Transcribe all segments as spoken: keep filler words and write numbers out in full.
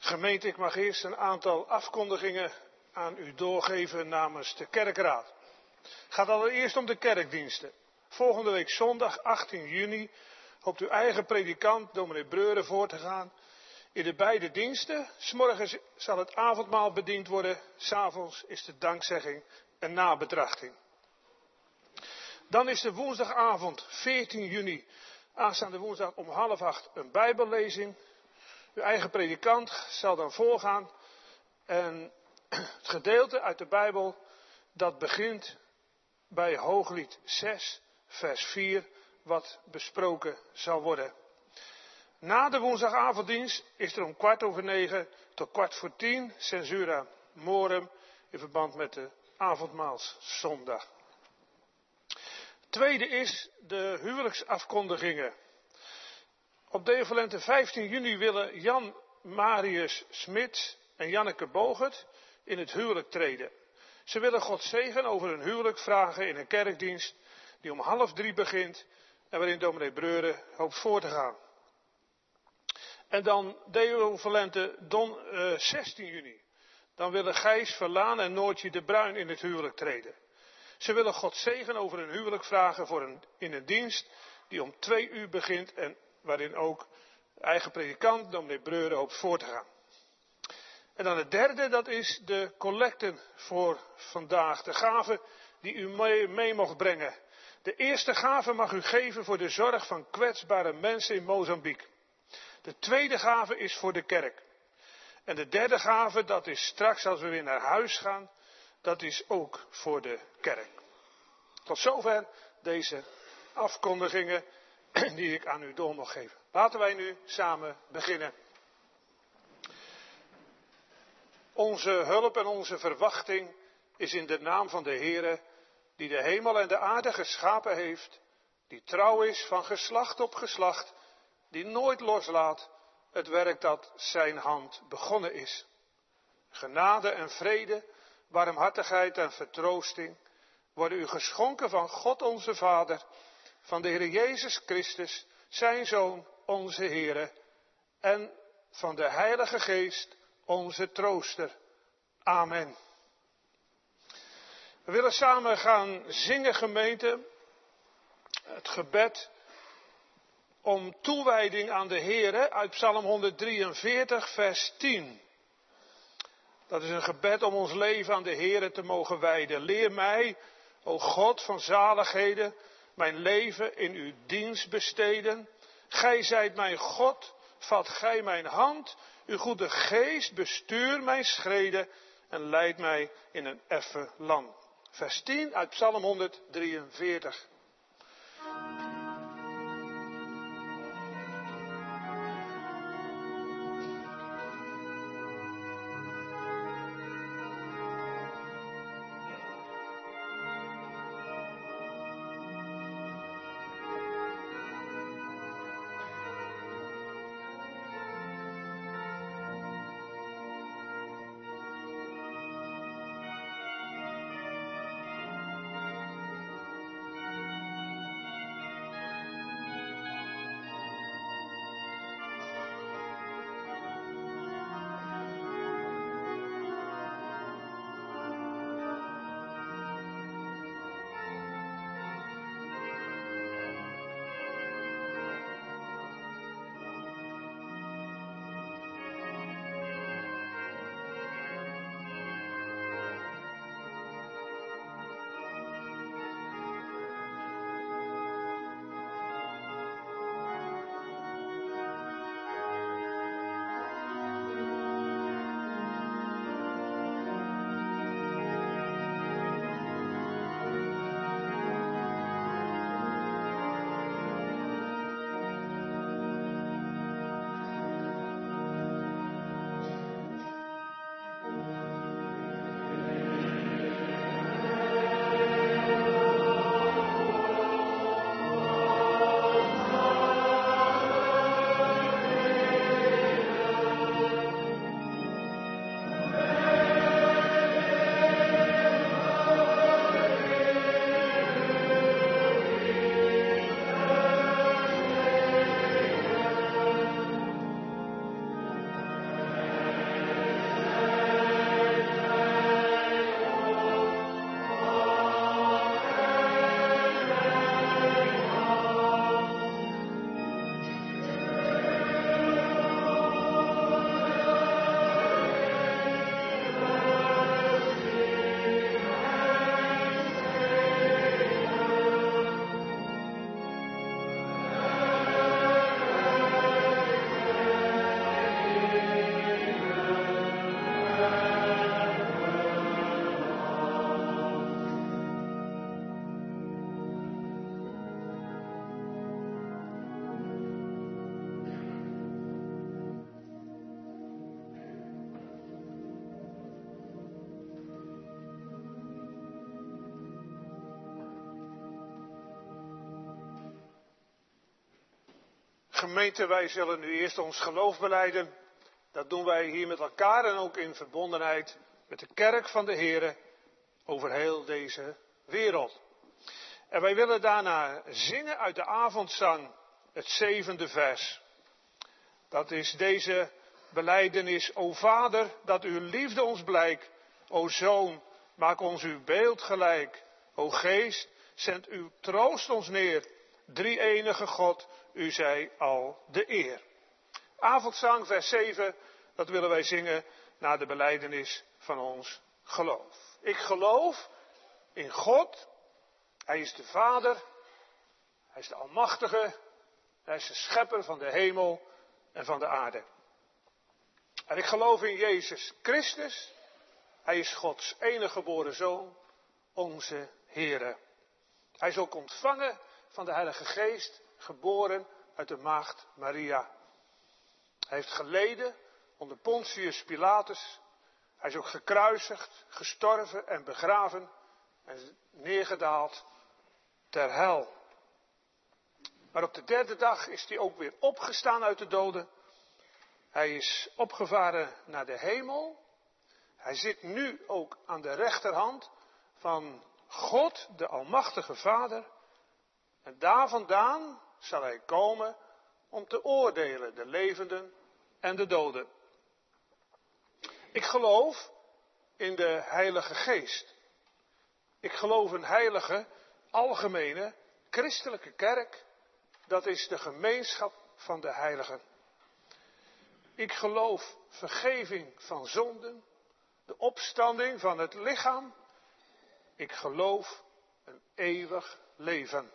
Gemeente, ik mag eerst een aantal afkondigingen aan u doorgeven namens de kerkraad. Het gaat allereerst om de kerkdiensten. Volgende week zondag achttien juni hoopt uw eigen predikant, dominee Breuren, voor te gaan in de beide diensten. 's Morgens zal het avondmaal bediend worden, 's avonds is de dankzegging en nabetrachting. Dan is de woensdagavond veertien juni, aanstaande woensdag om half acht, een bijbellezing. Uw eigen predikant zal dan voorgaan en het gedeelte uit de Bijbel dat begint bij Hooglied zes, vers vier, wat besproken zal worden. Na de woensdagavonddienst is er om kwart over negen tot kwart voor tien censura morum in verband met de avondmaalszondag. Tweede is de huwelijksafkondigingen. Op de evenement vijftien juni willen Jan Marius Smits en Janneke Bogert in het huwelijk treden. Ze willen God zegen over hun huwelijk vragen in een kerkdienst die om half drie begint en waarin dominee Breuren hoopt voor te gaan. En dan de evenement don, uh, zestien juni. Dan willen Gijs Verlaan en Noortje de Bruin in het huwelijk treden. Ze willen God zegen over hun huwelijk vragen voor een, in een dienst die om twee uur begint en waarin ook eigen predikant, dominee Breuren, hoopt voor te gaan. En dan het derde, dat is de collecten voor vandaag. De gave die u mee, mee mocht brengen. De eerste gave mag u geven voor de zorg van kwetsbare mensen in Mozambique. De tweede gave is voor de kerk. En de derde gave, dat is straks als we weer naar huis gaan, dat is ook voor de kerk. Tot zover deze afkondigingen die ik aan u door mag geven. Laten wij nu samen beginnen. Onze hulp en onze verwachting is in de naam van de Heere, die de hemel en de aarde geschapen heeft, die trouw is van geslacht op geslacht, die nooit loslaat het werk dat zijn hand begonnen is. Genade en vrede, barmhartigheid en vertroosting worden u geschonken van God onze Vader, van de Heer Jezus Christus, zijn Zoon, onze Heere, en van de Heilige Geest, onze Trooster. Amen. We willen samen gaan zingen, gemeente, het gebed om toewijding aan de Heere uit Psalm honderddrieënveertig, vers tien. Dat is een gebed om ons leven aan de Heere te mogen wijden. Leer mij, o God van zaligheden, mijn leven in uw dienst besteden. Gij zijt mijn God, vat gij mijn hand, uw goede geest bestuur mijn schreden en leid mij in een effen land. Vers tien uit Psalm honderddrieënveertig. Gemeente, wij zullen nu eerst ons geloof belijden. Dat doen wij hier met elkaar en ook in verbondenheid met de kerk van de Heere over heel deze wereld. En wij willen daarna zingen uit de avondzang, het zevende vers. Dat is deze belijdenis. O Vader, dat uw liefde ons blijkt. O Zoon, maak ons uw beeld gelijk. O Geest, zend uw troost ons neer. Drie enige God, u zij al de eer. Avondzang, vers zeven, dat willen wij zingen na de belijdenis van ons geloof. Ik geloof in God. Hij is de Vader. Hij is de Almachtige. Hij is de Schepper van de hemel en van de aarde. En ik geloof in Jezus Christus. Hij is Gods enige geboren Zoon, onze Heere. Hij is ook ontvangen van de Heilige Geest, geboren uit de maagd Maria. Hij heeft geleden onder Pontius Pilatus. Hij is ook gekruisigd, gestorven en begraven en neergedaald ter hel. Maar op de derde dag is hij ook weer opgestaan uit de doden. Hij is opgevaren naar de hemel. Hij zit nu ook aan de rechterhand van God, de Almachtige Vader. En daar vandaan zal hij komen om te oordelen, de levenden en de doden. Ik geloof in de Heilige Geest. Ik geloof een heilige, algemene, christelijke kerk. Dat is de gemeenschap van de heiligen. Ik geloof vergeving van zonden, de opstanding van het lichaam. Ik geloof een eeuwig leven.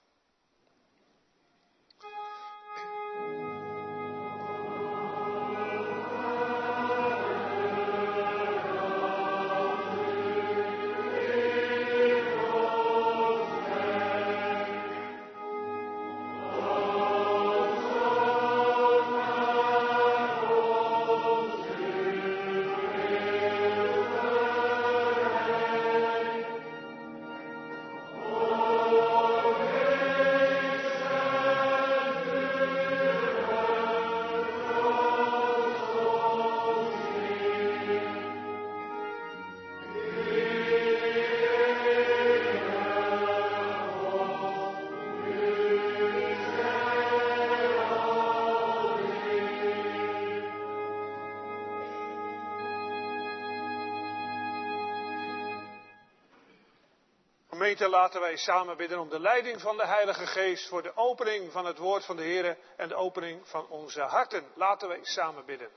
Gemeente, laten wij samen bidden om de leiding van de Heilige Geest voor de opening van het woord van de Heer en de opening van onze harten. Laten wij samen bidden.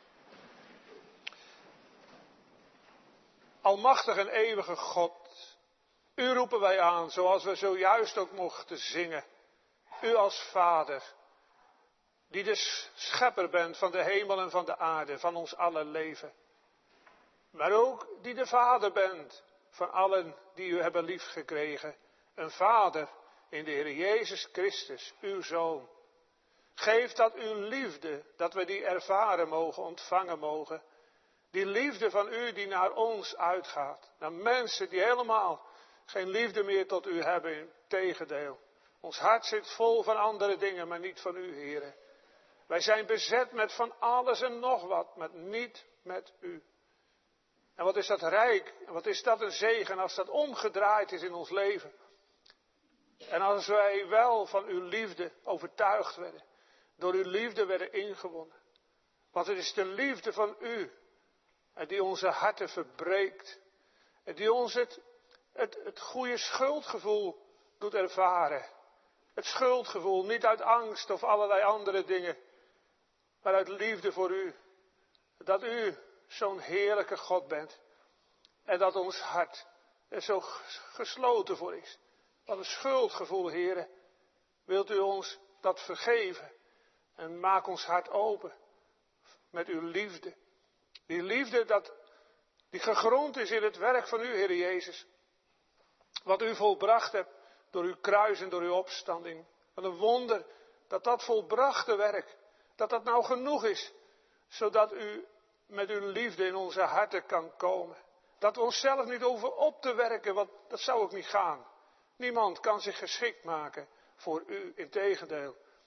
Almachtig en eeuwige God, u roepen wij aan, zoals we zojuist ook mochten zingen. U als Vader, die de schepper bent van de hemel en van de aarde, van ons aller leven. Maar ook die de Vader bent van allen die u hebben liefgekregen. Een Vader in de Heer Jezus Christus, uw Zoon. Geef dat uw liefde, dat we die ervaren mogen, ontvangen mogen. Die liefde van u die naar ons uitgaat. Naar mensen die helemaal geen liefde meer tot u hebben. Integendeel. Ons hart zit vol van andere dingen, maar niet van u, Heere. Wij zijn bezet met van alles en nog wat, maar niet met u. En wat is dat rijk, en wat is dat een zegen als dat omgedraaid is in ons leven. En als wij wel van uw liefde overtuigd werden, door uw liefde werden ingewonnen. Want het is de liefde van u, en die onze harten verbreekt. En die ons het, het, het goede schuldgevoel doet ervaren. Het schuldgevoel, niet uit angst of allerlei andere dingen, maar uit liefde voor u. Dat u zo'n heerlijke God bent. En dat ons hart er zo gesloten voor is. Wat een schuldgevoel, Heere. Wilt u ons dat vergeven. En maak ons hart open. Met uw liefde. Die liefde dat, die gegrond is in het werk van u, Heere Jezus. Wat u volbracht hebt door uw kruis en door uw opstanding. Wat een wonder dat dat volbrachte werk, dat dat nou genoeg is. Zodat u met uw liefde in onze harten kan komen. Dat we onszelf niet hoeven op te werken, want dat zou ook niet gaan. Niemand kan zich geschikt maken voor u, integendeel.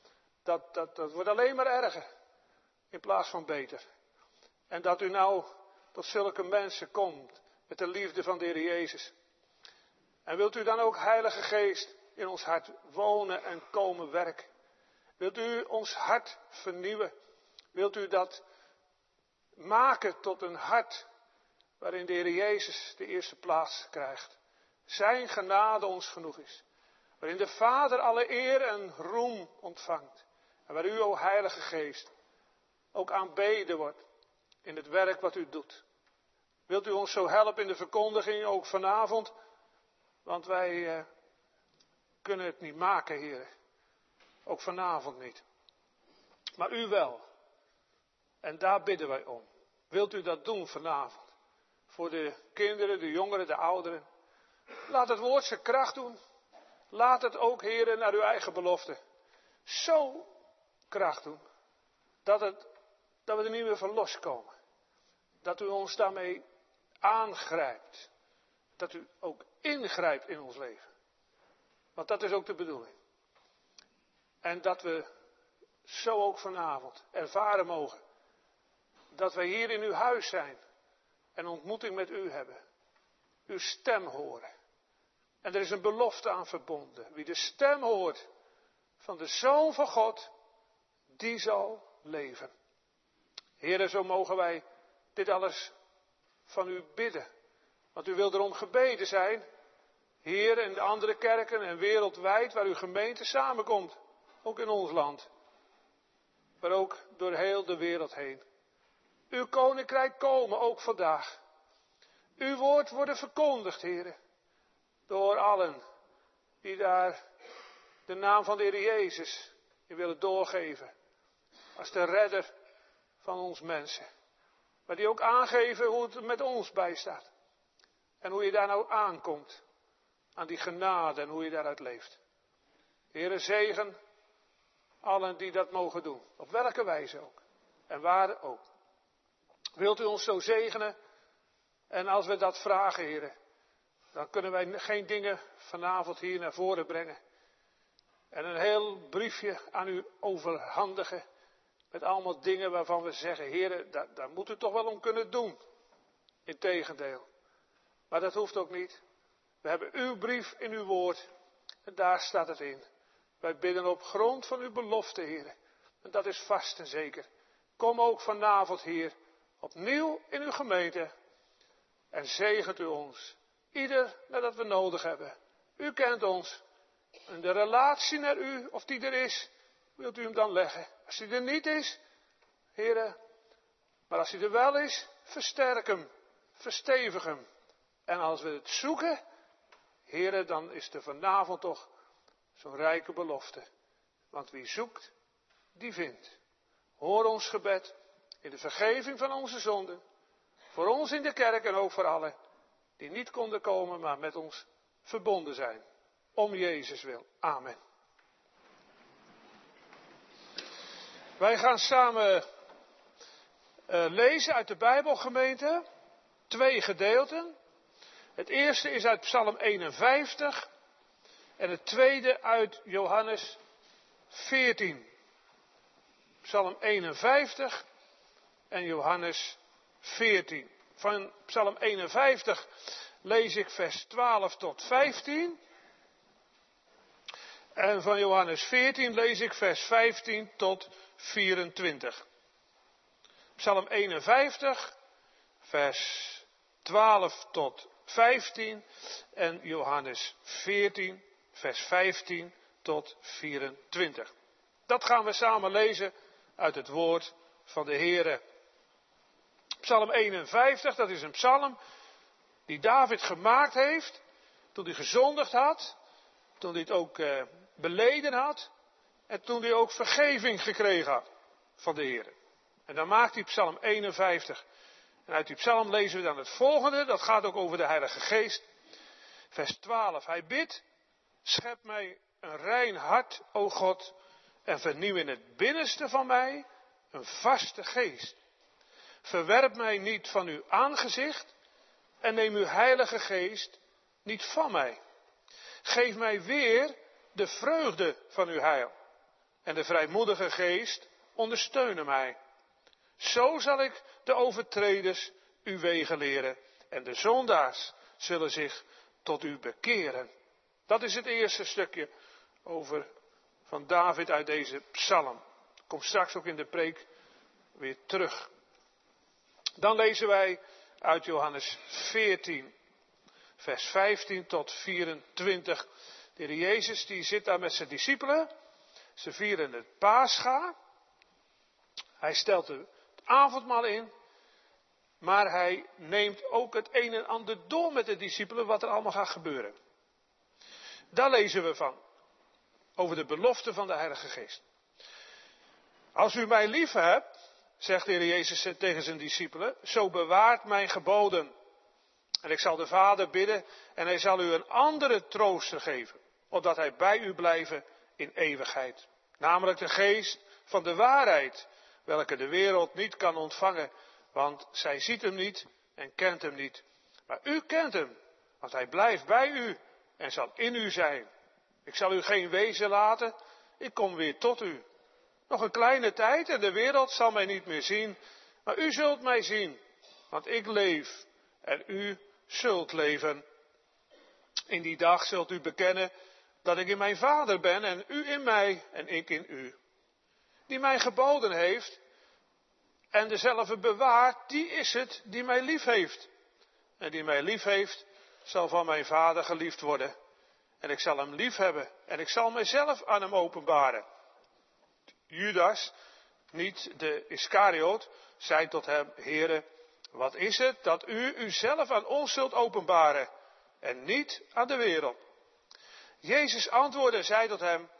dat, dat, dat wordt alleen maar erger. In plaats van beter. En dat u nou tot zulke mensen komt. Met de liefde van de Heer Jezus. En wilt u dan ook, Heilige Geest, in ons hart wonen en komen werken. Wilt u ons hart vernieuwen. Wilt u dat maken tot een hart waarin de Heer Jezus de eerste plaats krijgt. Zijn genade ons genoeg is. Waarin de Vader alle eer en roem ontvangt. En waar u, o Heilige Geest, ook aanbeden wordt in het werk wat u doet. Wilt u ons zo helpen in de verkondiging, ook vanavond? Want wij uh, kunnen het niet maken, Heer. Ook vanavond niet. Maar u wel. En daar bidden wij om. Wilt u dat doen vanavond? Voor de kinderen, de jongeren, de ouderen. Laat het woord zijn kracht doen. Laat het ook, Heer, naar uw eigen belofte. Zo kracht doen. Dat, het, dat we er niet meer van loskomen. Dat u ons daarmee aangrijpt. Dat u ook ingrijpt in ons leven. Want dat is ook de bedoeling. En dat we zo ook vanavond ervaren mogen. Dat wij hier in uw huis zijn. En ontmoeting met u hebben. Uw stem horen. En er is een belofte aan verbonden. Wie de stem hoort van de Zoon van God, die zal leven. Heere, zo mogen wij dit alles van u bidden. Want u wil erom gebeden zijn. Heer, in de andere kerken en wereldwijd waar uw gemeente samenkomt. Ook in ons land. Maar ook door heel de wereld heen. Uw koninkrijk komen, ook vandaag. Uw woord worden verkondigd, Heer. Door allen die daar de naam van de Heer Jezus in willen doorgeven. Als de redder van ons mensen. Maar die ook aangeven hoe het met ons bijstaat. En hoe je daar nou aankomt. Aan die genade en hoe je daaruit leeft. Heere, zegen allen die dat mogen doen. Op welke wijze ook. En waar ook. Wilt u ons zo zegenen? En als we dat vragen, Heere, dan kunnen wij geen dingen vanavond hier naar voren brengen. En een heel briefje aan u overhandigen. Met allemaal dingen waarvan we zeggen, Heere, daar, daar moet u toch wel om kunnen doen. Integendeel. Maar dat hoeft ook niet. We hebben uw brief in uw woord. En daar staat het in. Wij bidden op grond van uw belofte, Heer. En dat is vast en zeker. Kom ook vanavond, Heer, opnieuw in uw gemeente. En zegent u ons. Ieder nadat we nodig hebben. U kent ons. En de relatie naar u, of die er is, wilt u hem dan leggen. Als die er niet is, Heer. Maar als hij er wel is, versterk hem. Verstevig hem. En als we het zoeken, Heere, dan is er vanavond toch zo'n rijke belofte. Want wie zoekt, die vindt. Hoor ons gebed in de vergeving van onze zonden. Voor ons in de kerk en ook voor allen die niet konden komen, maar met ons verbonden zijn. Om Jezus wil. Amen. Wij gaan samen uh, lezen uit de Bijbelgemeente. Twee gedeelten. Het eerste is uit Psalm eenenvijftig. En het tweede uit Johannes veertien. Psalm eenenvijftig en Johannes veertien. Van Psalm eenenvijftig lees ik vers twaalf tot vijftien. En van Johannes veertien lees ik vers vijftien tot vierentwintig. Psalm eenenvijftig, vers twaalf tot vijftien en Johannes veertien, vers vijftien tot vierentwintig. Dat gaan we samen lezen uit het woord van de Heere. Psalm eenenvijftig, dat is een psalm die David gemaakt heeft toen hij gezondigd had, toen hij het ook uh, beleden had en toen hij ook vergeving gekregen had van de Heere. En dan maakt hij Psalm eenenvijftig. En uit die psalm lezen we dan het volgende, dat gaat ook over de Heilige Geest. Vers twaalf, hij bidt, schep mij een rein hart, o God, en vernieuw in het binnenste van mij een vaste geest. Verwerp mij niet van uw aangezicht en neem uw Heilige Geest niet van mij. Geef mij weer de vreugde van uw heil en de vrijmoedige geest ondersteunen mij. Zo zal ik de overtreders uw wegen leren en de zondaars zullen zich tot u bekeren. Dat is het eerste stukje over van David uit deze psalm. Komt straks ook in de preek weer terug. Dan lezen wij uit Johannes veertien, vers vijftien tot vierentwintig. De Heer Jezus die zit daar met zijn discipelen. Ze vieren het Pascha. Hij stelt het avondmaal in. Maar hij neemt ook het een en ander door met de discipelen wat er allemaal gaat gebeuren. Daar lezen we van. Over de belofte van de Heilige Geest. Als u mij lief hebt, zegt de Heer Jezus tegen zijn discipelen, zo bewaart mijn geboden. En ik zal de Vader bidden en hij zal u een andere trooster geven, opdat hij bij u blijven in eeuwigheid. Namelijk de geest van de waarheid, welke de wereld niet kan ontvangen, want zij ziet hem niet en kent hem niet. Maar u kent hem, want hij blijft bij u en zal in u zijn. Ik zal u geen wezen laten, ik kom weer tot u. Nog een kleine tijd en de wereld zal mij niet meer zien, maar u zult mij zien, want ik leef en u zult leven. In die dag zult u bekennen dat ik in mijn Vader ben en u in mij en ik in u. Die mij geboden heeft en dezelfde bewaart, die is het die mij lief heeft. En die mij lief heeft, zal van mijn Vader geliefd worden. En ik zal hem lief hebben en ik zal mijzelf aan hem openbaren. Judas, niet de Iscariot, zei tot hem, Heere, wat is het dat u uzelf aan ons zult openbaren en niet aan de wereld? Jezus antwoordde en zei tot hem,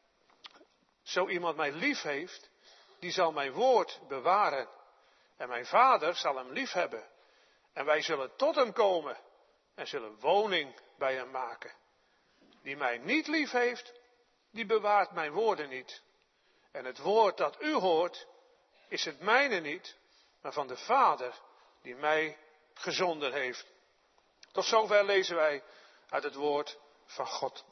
zo iemand mij lief heeft, die zal mijn woord bewaren. En mijn Vader zal hem lief hebben. En wij zullen tot hem komen en zullen woning bij hem maken. Die mij niet lief heeft, die bewaart mijn woorden niet. En het woord dat u hoort, is het mijne niet, maar van de Vader die mij gezonden heeft. Tot zover lezen wij uit het woord van God.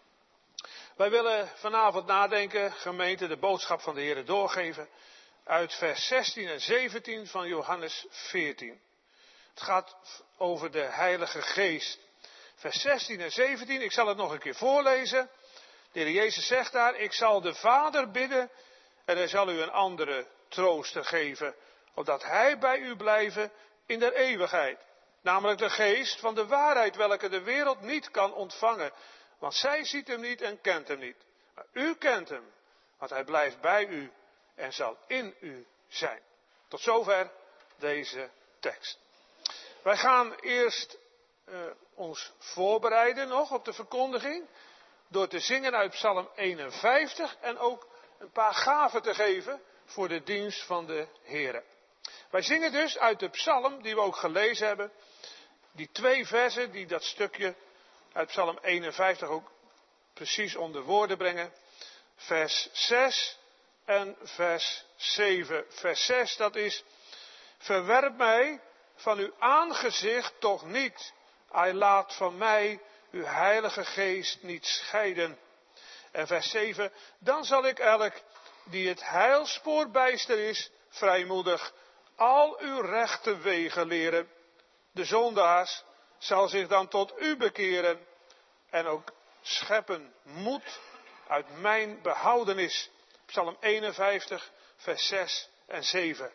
Wij willen vanavond nadenken, gemeente, de boodschap van de Heer doorgeven uit vers zestien en zeventien van Johannes veertien. Het gaat over de Heilige Geest. Vers zestien en zeventien, ik zal het nog een keer voorlezen. De Heer Jezus zegt daar, ik zal de Vader bidden en hij zal u een andere trooster geven, opdat hij bij u blijven in der eeuwigheid. Namelijk de geest van de waarheid, welke de wereld niet kan ontvangen. Want zij ziet hem niet en kent hem niet. Maar u kent hem, want hij blijft bij u en zal in u zijn. Tot zover deze tekst. Wij gaan eerst uh, ons voorbereiden nog op de verkondiging. Door te zingen uit Psalm eenenvijftig en ook een paar gaven te geven voor de dienst van de Heere. Wij zingen dus uit de psalm die we ook gelezen hebben. Die twee versen die dat stukje uit Psalm eenenvijftig ook precies onder woorden brengen. Vers zes en vers zeven. Vers zes, dat is, verwerp mij van uw aangezicht toch niet. Hij laat van mij uw heilige geest niet scheiden. En vers zeven, dan zal ik elk die het heilspoor bijster is, vrijmoedig, al uw rechte wegen leren. De zondaars zal zich dan tot u bekeren en ook scheppen moed uit mijn behoudenis. Psalm eenenvijftig, vers zes en zeven.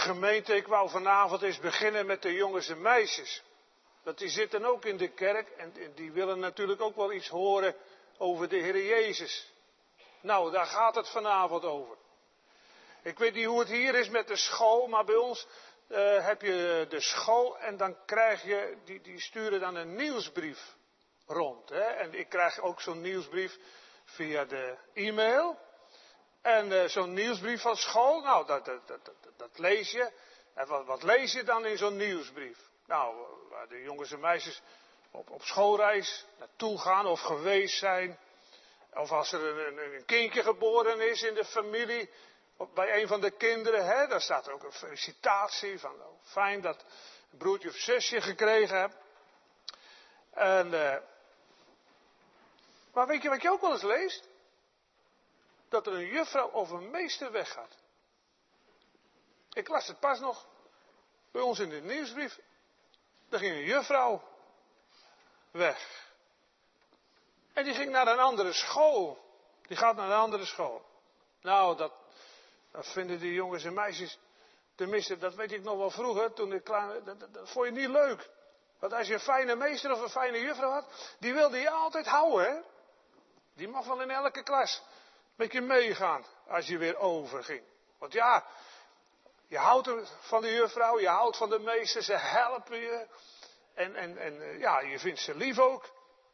Gemeente, ik wou vanavond eens beginnen met de jongens en meisjes. Want die zitten ook in de kerk en die willen natuurlijk ook wel iets horen over de Heer Jezus. Nou, daar gaat het vanavond over. Ik weet niet hoe het hier is met de school, maar bij ons uh, heb je de school en dan krijg je, die, die sturen dan een nieuwsbrief rond. Hè? En ik krijg ook zo'n nieuwsbrief via de e-mail. En uh, zo'n nieuwsbrief van school, nou, dat, dat, dat, dat, dat lees je. En wat, wat lees je dan in zo'n nieuwsbrief? Nou, waar de jongens en meisjes op, op schoolreis naartoe gaan of geweest zijn. Of als er een, een, een kindje geboren is in de familie, of bij een van de kinderen, hè, daar staat er ook een felicitatie van, oh, fijn dat een broertje of zusje gekregen hebt. En, uh, maar weet je wat je ook wel eens leest? Dat er een juffrouw of een meester weggaat. Ik las het pas nog bij ons in de nieuwsbrief. Er ging een juffrouw weg. En die ging naar een andere school. Die gaat naar een andere school. Nou, dat, dat vinden die jongens en meisjes, tenminste, dat weet ik nog wel vroeger, toen ik klein, dat, dat, dat vond je niet leuk. Want als je een fijne meester of een fijne juffrouw had, die wilde je altijd houden, hè. Die mag wel in elke klas met je meegaan, als je weer overging. Want ja, je houdt van de juffrouw, je houdt van de meester, ze helpen je. En, en, en ja, je vindt ze lief ook.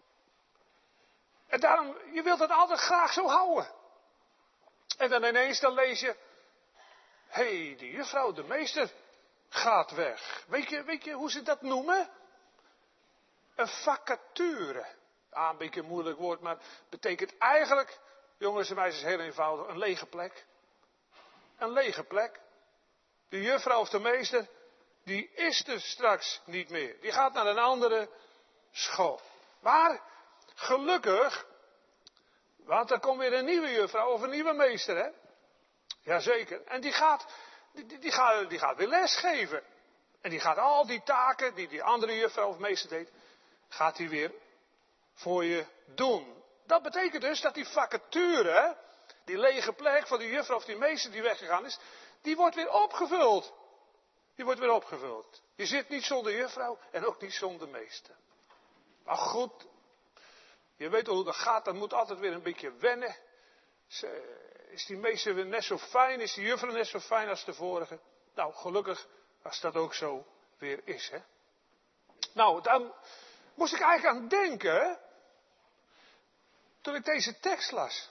En daarom, je wilt het altijd graag zo houden. En dan ineens dan lees je, hé, hey, die juffrouw, de meester, gaat weg. Weet je, weet je hoe ze dat noemen? Een vacature. Ah, een beetje een moeilijk woord, maar betekent eigenlijk, jongens en meisjes, heel eenvoudig, een lege plek. Een lege plek. De juffrouw of de meester, die is er straks niet meer. Die gaat naar een andere school. Maar, gelukkig, want er komt weer een nieuwe juffrouw of een nieuwe meester, hè? Jazeker. En die gaat, die, die, die, gaat, die gaat weer lesgeven. En die gaat al die taken die die andere juffrouw of meester deed, gaat die weer voor je doen. Dat betekent dus dat die vacature, die lege plek van die juffrouw of die meester die weggegaan is, die wordt weer opgevuld. Die wordt weer opgevuld. Je zit niet zonder juffrouw en ook niet zonder meester. Maar goed, je weet al hoe dat gaat, dat moet altijd weer een beetje wennen. Is die meester weer net zo fijn, is die juffrouw net zo fijn als de vorige? Nou, gelukkig als dat ook zo weer is, hè. Nou, dan moest ik eigenlijk aan denken, toen ik deze tekst las.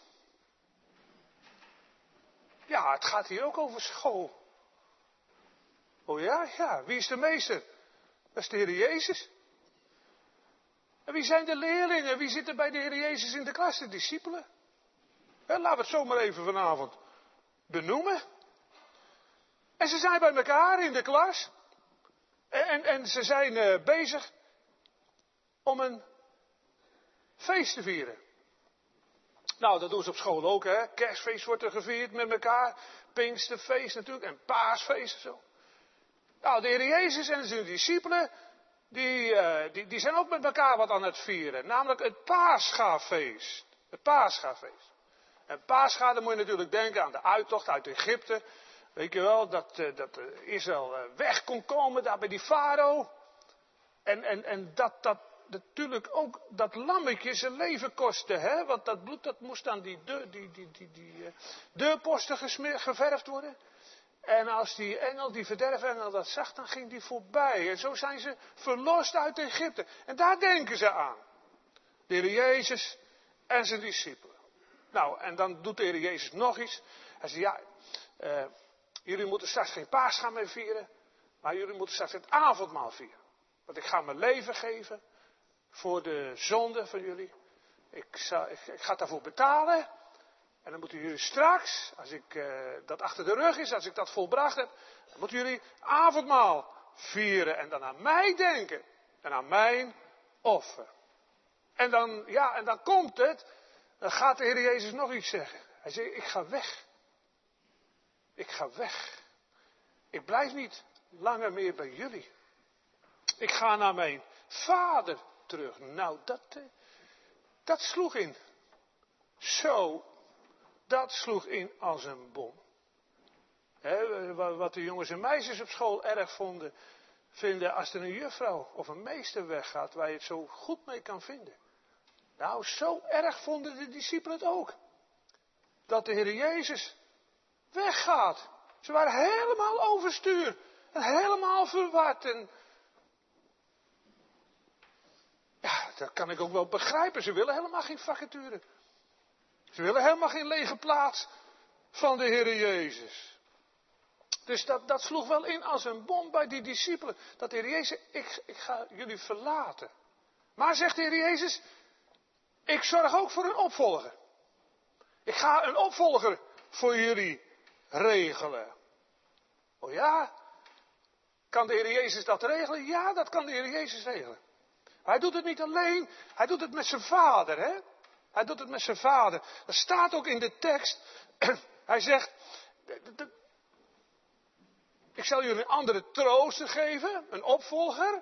Ja, het gaat hier ook over school. Oh ja, ja, wie is de meester? Dat is de Heer Jezus. En wie zijn de leerlingen? Wie zitten bij de Heer Jezus in de klas? De discipelen. He, laten we het zomaar even vanavond benoemen. En ze zijn bij elkaar in de klas. En, en, en ze zijn uh, bezig om een feest te vieren. Nou, dat doen ze op school ook, hè. Kerstfeest wordt er gevierd met elkaar. Pinksterfeest natuurlijk en paasfeest en zo. Nou, de Heer Jezus en zijn discipelen, die, uh, die, die zijn ook met elkaar wat aan het vieren. Namelijk het Paschafeest. Het Paschafeest. En Pascha, dan moet je natuurlijk denken aan de uittocht uit Egypte. Weet je wel, dat, uh, dat uh, Israël uh, weg kon komen daar bij die farao. En, en, en dat dat natuurlijk ook dat lammetje zijn leven kostte, hè? Want dat bloed, dat moest aan die, deur, die, die, die, die uh, deurposten gesmeer, geverfd worden. En als die engel, die verderfengel dat zag, dan ging die voorbij. En zo zijn ze verlost uit Egypte. En daar denken ze aan. De Heer Jezus en zijn discipelen. Nou, en dan doet de Heer Jezus nog iets. Hij zegt, ja, uh, jullie moeten straks geen Pascha meer vieren. Maar jullie moeten straks het avondmaal vieren. Want ik ga mijn leven geven voor de zonde van jullie. Ik, zal, ik, ik ga daarvoor betalen. En dan moeten jullie straks, als ik uh, dat achter de rug is, als ik dat volbracht heb, dan moeten jullie avondmaal vieren en dan aan mij denken. En aan mijn offer. En dan, ja, en dan komt het, dan gaat de Heer Jezus nog iets zeggen. Hij zegt, ik ga weg. Ik ga weg. Ik blijf niet langer meer bij jullie. Ik ga naar mijn Vader terug. Nou, dat, uh, dat sloeg in. Zo. Dat sloeg in als een bom. He, wat de jongens en meisjes op school erg vonden, vinden als er een juffrouw of een meester weggaat waar je het zo goed mee kan vinden. Nou, zo erg vonden de discipelen het ook. Dat de Heer Jezus weggaat. Ze waren helemaal overstuur. En helemaal verward. En ja, dat kan ik ook wel begrijpen. Ze willen helemaal geen vacature. Ze willen helemaal geen lege plaats van de Heer Jezus. Dus dat, dat sloeg wel in als een bom bij die discipelen. Dat de Heer Jezus, ik, ik ga jullie verlaten. Maar zegt de Heer Jezus, ik zorg ook voor een opvolger. Ik ga een opvolger voor jullie regelen. Oh ja? Kan de Heer Jezus dat regelen? Ja, dat kan de Heer Jezus regelen. Hij doet het niet alleen, hij doet het met zijn vader, hè? Hij doet het met zijn vader. Dat staat ook in de tekst. Hij zegt, ik zal jullie een andere trooster geven, een opvolger.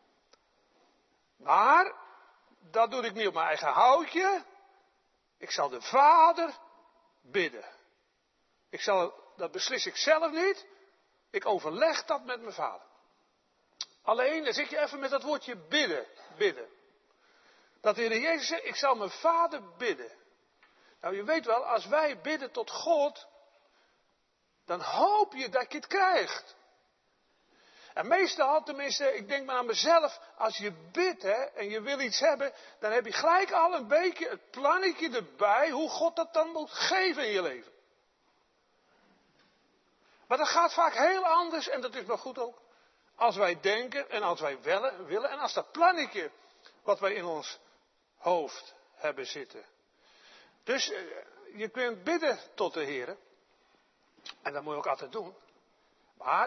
Maar, dat doe ik niet op mijn eigen houtje. Ik zal de vader bidden. Ik zal, dat beslis ik zelf niet. Ik overleg dat met mijn vader. Alleen, dan zit je even met dat woordje bidden. Bidden. Dat de Heer Jezus zegt, ik zal mijn vader bidden. Nou, je weet wel, als wij bidden tot God, dan hoop je dat je het krijgt. En meestal, tenminste, ik denk maar aan mezelf, als je bidt hè, en je wil iets hebben, dan heb je gelijk al een beetje het plannetje erbij, hoe God dat dan moet geven in je leven. Maar dat gaat vaak heel anders, en dat is maar goed ook, als wij denken en als wij willen, willen en als dat plannetje wat wij in ons hoofd hebben zitten. Dus je kunt bidden tot de Heer, en dat moet je ook altijd doen, maar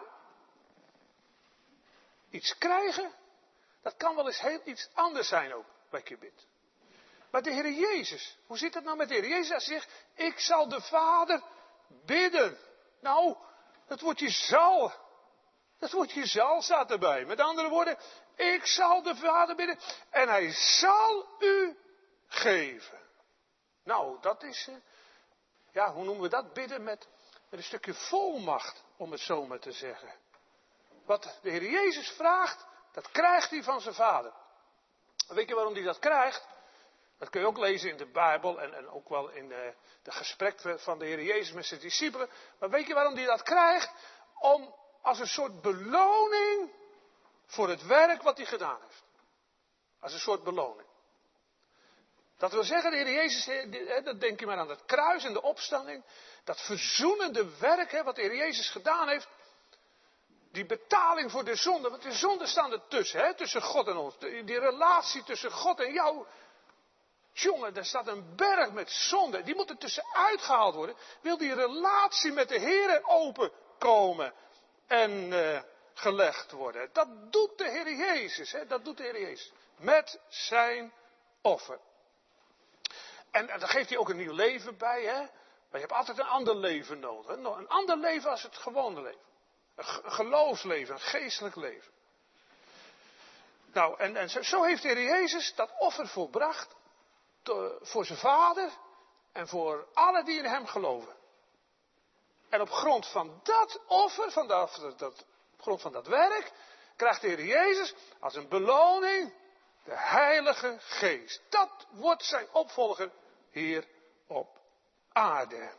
iets krijgen, dat kan wel eens heel iets anders zijn ook, wat je bidt. Maar de Heer Jezus, hoe zit het nou met de Heer Jezus? Hij zegt, ik zal de Vader bidden. Nou, dat woordje zal, dat woordje zal staat erbij. Met andere woorden, ik zal de Vader bidden en hij zal u geven. Nou, dat is, ja, hoe noemen we dat? Bidden met, met een stukje volmacht, om het zo maar te zeggen. Wat de Heer Jezus vraagt, dat krijgt hij van zijn Vader. Weet je waarom hij dat krijgt? Dat kun je ook lezen in de Bijbel en, en ook wel in de, de gesprekken van de Heer Jezus met zijn discipelen. Maar weet je waarom hij dat krijgt? Om als een soort beloning voor het werk wat hij gedaan heeft. Als een soort beloning. Dat wil zeggen, de Heer Jezus, dat denk je maar aan het kruis en de opstanding. Dat verzoenende werk wat de Heer Jezus gedaan heeft. Die betaling voor de zonde, want de zonde staan er tussen, hè, tussen God en ons. Die, die relatie tussen God en jou. Jongen, daar staat een berg met zonde. Die moet er tussenuit gehaald worden. Wil die relatie met de Heer openkomen en uh, gelegd worden. Dat doet de Heer Jezus, hè, dat doet de Heer Jezus. Met zijn offer. En, en daar geeft hij ook een nieuw leven bij, hè. Maar je hebt altijd een ander leven nodig. Hè? Een ander leven als het gewone leven. Een geloofsleven, een geestelijk leven. Nou, en, en zo, zo heeft de Heer Jezus dat offer volbracht. Te, voor zijn Vader en voor allen die in hem geloven. En op grond van dat offer, van dat, dat, op grond van dat werk, krijgt de Heer Jezus als een beloning de Heilige Geest. Dat wordt zijn opvolger hier op aarde.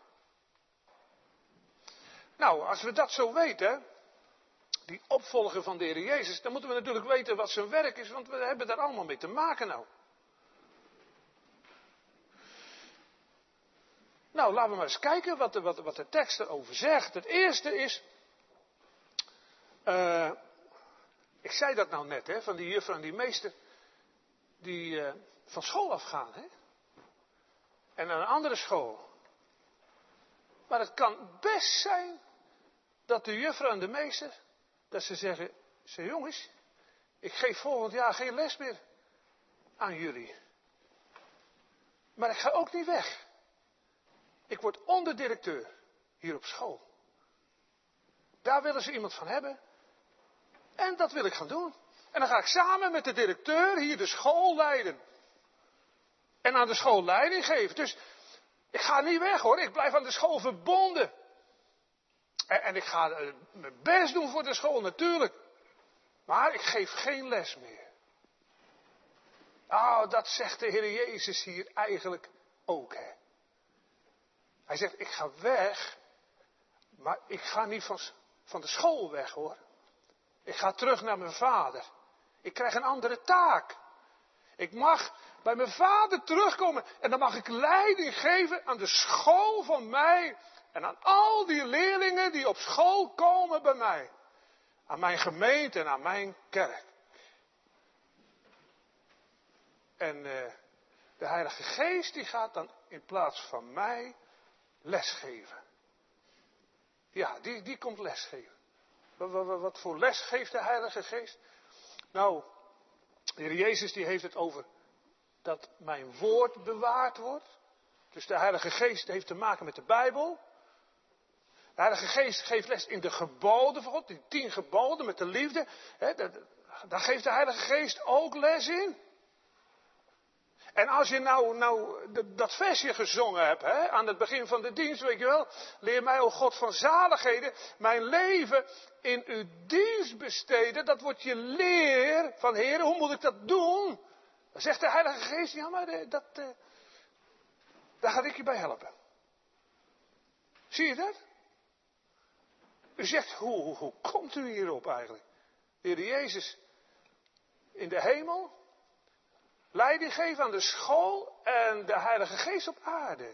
Nou, als we dat zo weten, die opvolger van de Heer Jezus, dan moeten we natuurlijk weten wat zijn werk is, want we hebben daar allemaal mee te maken nou. Nou, laten we maar eens kijken wat de, wat, wat de tekst erover zegt. Het eerste is, uh, ik zei dat nou net, hè, van die juffrouw en die meester, die uh, van school afgaan, hè. En naar een andere school. Maar het kan best zijn dat de juffrouw en de meester, dat ze zeggen, zeg jongens, ik geef volgend jaar geen les meer aan jullie. Maar ik ga ook niet weg. Ik word onderdirecteur hier op school. Daar willen ze iemand van hebben. En dat wil ik gaan doen. En dan ga ik samen met de directeur hier de school leiden. En aan de school leiding geven. Dus ik ga niet weg hoor. Ik blijf aan de school verbonden. En, en ik ga uh, mijn best doen voor de school, natuurlijk. Maar ik geef geen les meer. Nou, dat zegt de Heer Jezus hier eigenlijk ook, hè. Hij zegt, ik ga weg, maar ik ga niet van, van de school weg, hoor. Ik ga terug naar mijn vader. Ik krijg een andere taak. Ik mag bij mijn vader terugkomen en dan mag ik leiding geven aan de school van mij en aan al die leerlingen die op school komen bij mij. Aan mijn gemeente en aan mijn kerk. En uh, de Heilige Geest die gaat dan in plaats van mij lesgeven. Ja, die, die komt lesgeven. Wat, wat, wat voor les geeft de Heilige Geest? Nou, de Heer Jezus die heeft het over dat mijn woord bewaard wordt. Dus de Heilige Geest heeft te maken met de Bijbel. De Heilige Geest geeft les in de geboden van God, die tien geboden met de liefde. He, dat, daar geeft de Heilige Geest ook les in. En als je nou, nou dat versje gezongen hebt, hè, aan het begin van de dienst, weet je wel. Leer mij, o God van zaligheden, mijn leven in uw dienst besteden. Dat wordt je leer van, Heer, hoe moet ik dat doen? Dan zegt de Heilige Geest, ja maar dat, uh, daar ga ik je bij helpen. Zie je dat? U zegt, hoe, hoe, hoe komt u hierop eigenlijk? De Heer Jezus in de hemel, leiding geven aan de school en de Heilige Geest op aarde.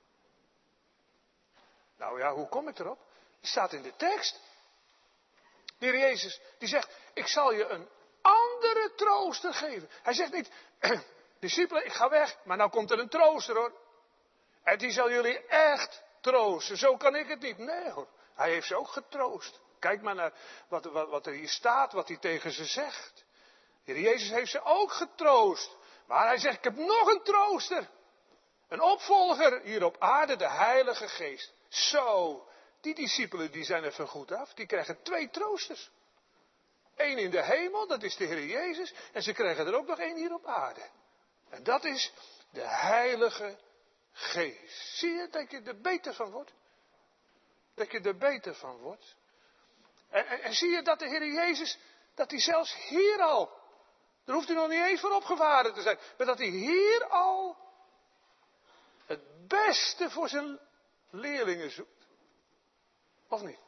Nou ja, hoe kom ik erop? Het staat in de tekst. De Heer Jezus, die zegt, ik zal je een andere trooster geven. Hij zegt niet, discipelen, ik ga weg, maar nou komt er een trooster hoor. En die zal jullie echt troosten. Zo kan ik het niet. Nee hoor, hij heeft ze ook getroost. Kijk maar naar wat, wat, wat er hier staat, wat hij tegen ze zegt. De Heer Jezus heeft ze ook getroost. Maar hij zegt, ik heb nog een trooster. Een opvolger hier op aarde, de Heilige Geest. Zo, die discipelen die zijn even goed af. Die krijgen twee troosters. Eén in de hemel, dat is de Heer Jezus. En ze krijgen er ook nog één hier op aarde. En dat is de Heilige Geest. Zie je dat je er beter van wordt? Dat je er beter van wordt. En, en, en zie je dat de Heer Jezus, dat hij zelfs hier al, daar hoeft u nog niet eens voor opgevaren te zijn, maar dat hij hier al het beste voor zijn leerlingen zoekt. Of niet?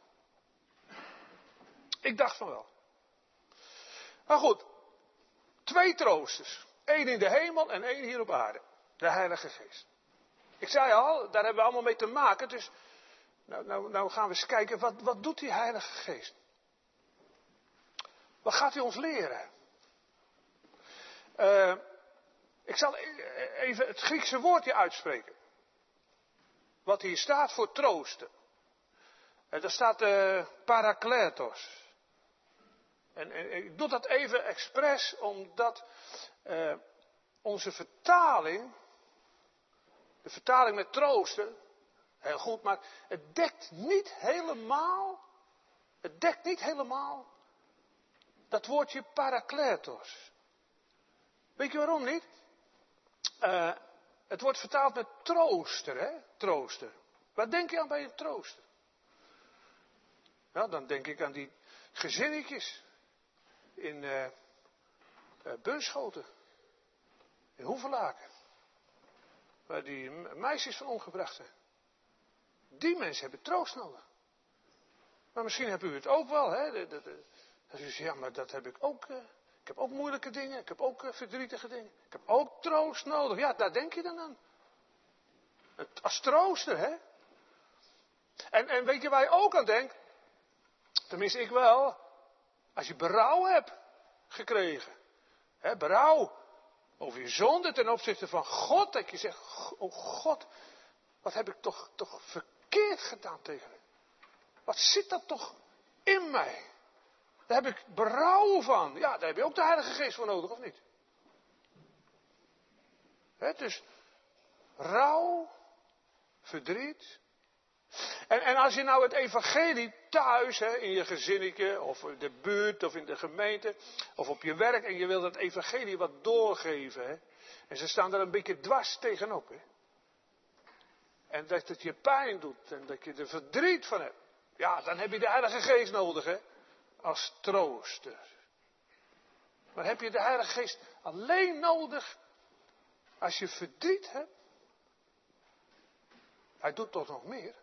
Ik dacht van wel. Maar goed, twee troosters. Eén in de hemel en één hier op aarde. De Heilige Geest. Ik zei al, daar hebben we allemaal mee te maken. Dus nou, nou, nou gaan we eens kijken, wat, wat doet die Heilige Geest? Wat gaat hij ons leren? Uh, ik zal even het Griekse woordje uitspreken. Wat hier staat voor troosten. En daar staat uh, parakletos. En, en ik doe dat even expres omdat uh, onze vertaling, de vertaling met troosten, heel goed, maar het dekt niet helemaal, het dekt niet helemaal dat woordje parakletos. Weet je waarom niet? Uh, het wordt vertaald met trooster, hè? Trooster. Wat denk je aan bij een trooster? Nou, dan denk ik aan die gezinnetjes in uh, uh, Bunschoten, in Hoevelaken, waar die meisjes van omgebracht zijn. Die mensen hebben troost nodig. Maar misschien hebt u het ook wel, hè? Dat, dat, dat u zegt, ja, maar dat heb ik ook. Uh, ik heb ook moeilijke dingen, ik heb ook uh, verdrietige dingen. Ik heb ook troost nodig. Ja, daar denk je dan aan. Het, als trooster, hè? En, en weet je waar je ook aan denkt? Tenminste, ik wel. Als je berouw hebt gekregen. Hè, berouw over je zonde ten opzichte van God. Dat je zegt, oh God, wat heb ik toch, toch verkeerd gedaan tegen u. Wat zit dat toch in mij? Daar heb ik berouw van. Ja, daar heb je ook de Heilige Geest voor nodig, of niet? Hè, dus rouw, verdriet. En, en als je nou het evangelie thuis, hè, in je gezinnetje, of in de buurt, of in de gemeente, of op je werk, en je wil dat evangelie wat doorgeven, hè, en ze staan er een beetje dwars tegenop, hè. En dat het je pijn doet, en dat je er verdriet van hebt. Ja, dan heb je de Heilige Geest nodig, hè. Als trooster. Maar heb je de Heilige Geest alleen nodig als je verdriet hebt? Hij doet toch nog meer.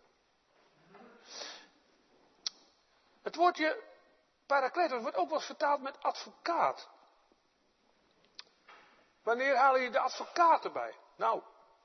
Het woordje parakletos wordt ook wel eens vertaald met advocaat. Wanneer haal je de advocaat erbij? Nou,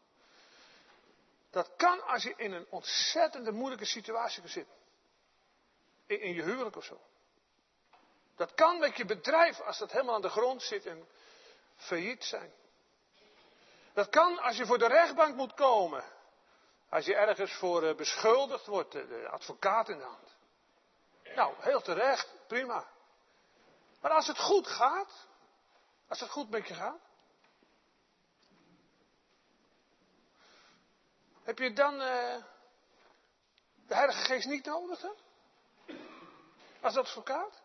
dat kan als je in een ontzettende moeilijke situatie zit. In, in je huwelijk of zo. Dat kan met je bedrijf als dat helemaal aan de grond zit en failliet zijn. Dat kan als je voor de rechtbank moet komen. Als je ergens voor uh, beschuldigd wordt, de advocaat in de hand. Nou, heel terecht, prima. Maar als het goed gaat, als het goed met je gaat, heb je dan uh, de Heilige Geest niet nodig, hè? Als advocaat?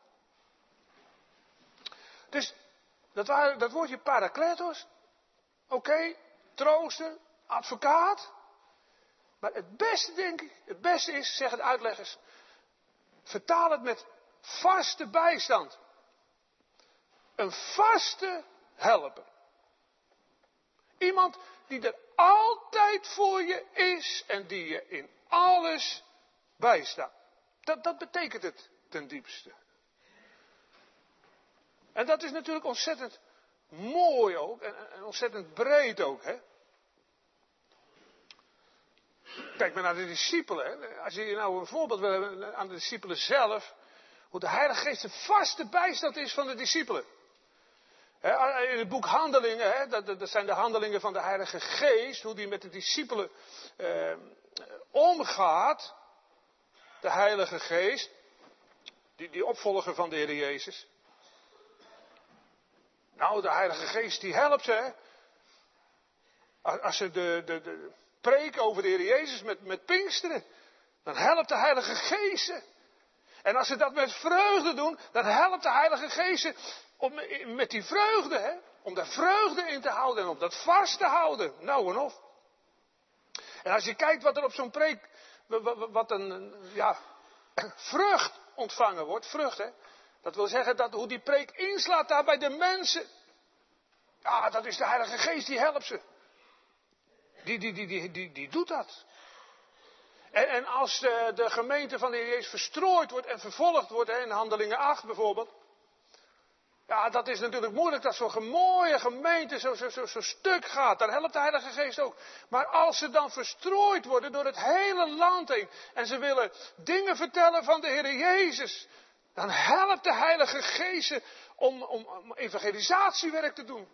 Dus, dat, waren, dat woordje parakletos, oké, okay, trooster, advocaat. Maar het beste, denk ik, het beste is, zeggen de uitleggers, vertaal het met vaste bijstand. Een vaste helper. Iemand die er altijd voor je is en die je in alles bijstaat. Dat, dat betekent het ten diepste. En dat is natuurlijk ontzettend mooi ook en, en ontzettend breed ook, hè. Kijk maar naar de discipelen. Hè. Als je nou een voorbeeld wil hebben aan de discipelen zelf, hoe de Heilige Geest de vaste bijstand is van de discipelen. He, in het boek Handelingen, he, dat, dat zijn de handelingen van de Heilige Geest, hoe die met de discipelen eh, omgaat. De Heilige Geest, die, die opvolger van de Heer Jezus. Nou, de Heilige Geest die helpt ze. He. Als ze de, de, de preken over de Heer Jezus met, met Pinksteren, dan helpt de Heilige Geest ze. En als ze dat met vreugde doen, dan helpt de Heilige Geest ze om, met die vreugde, hè, om daar vreugde in te houden en om dat vast te houden. Nou en of. En als je kijkt wat er op zo'n preek, wat een, ja, vrucht ontvangen wordt, vrucht, hè. Dat wil zeggen dat hoe die preek inslaat daar bij de mensen. Ja, dat is de Heilige Geest, die helpt ze. Die, die, die, die, die, die doet dat. En, en als de, de gemeente van de Heer Jezus verstrooid wordt en vervolgd wordt, hè, in Handelingen acht bijvoorbeeld. Ja, dat is natuurlijk moeilijk dat zo'n mooie gemeente zo, zo, zo, zo stuk gaat. Daar helpt de Heilige Geest ook. Maar als ze dan verstrooid worden door het hele land heen. En ze willen dingen vertellen van de Heer Jezus. Dan helpt de Heilige Geest om, om, om evangelisatiewerk te doen.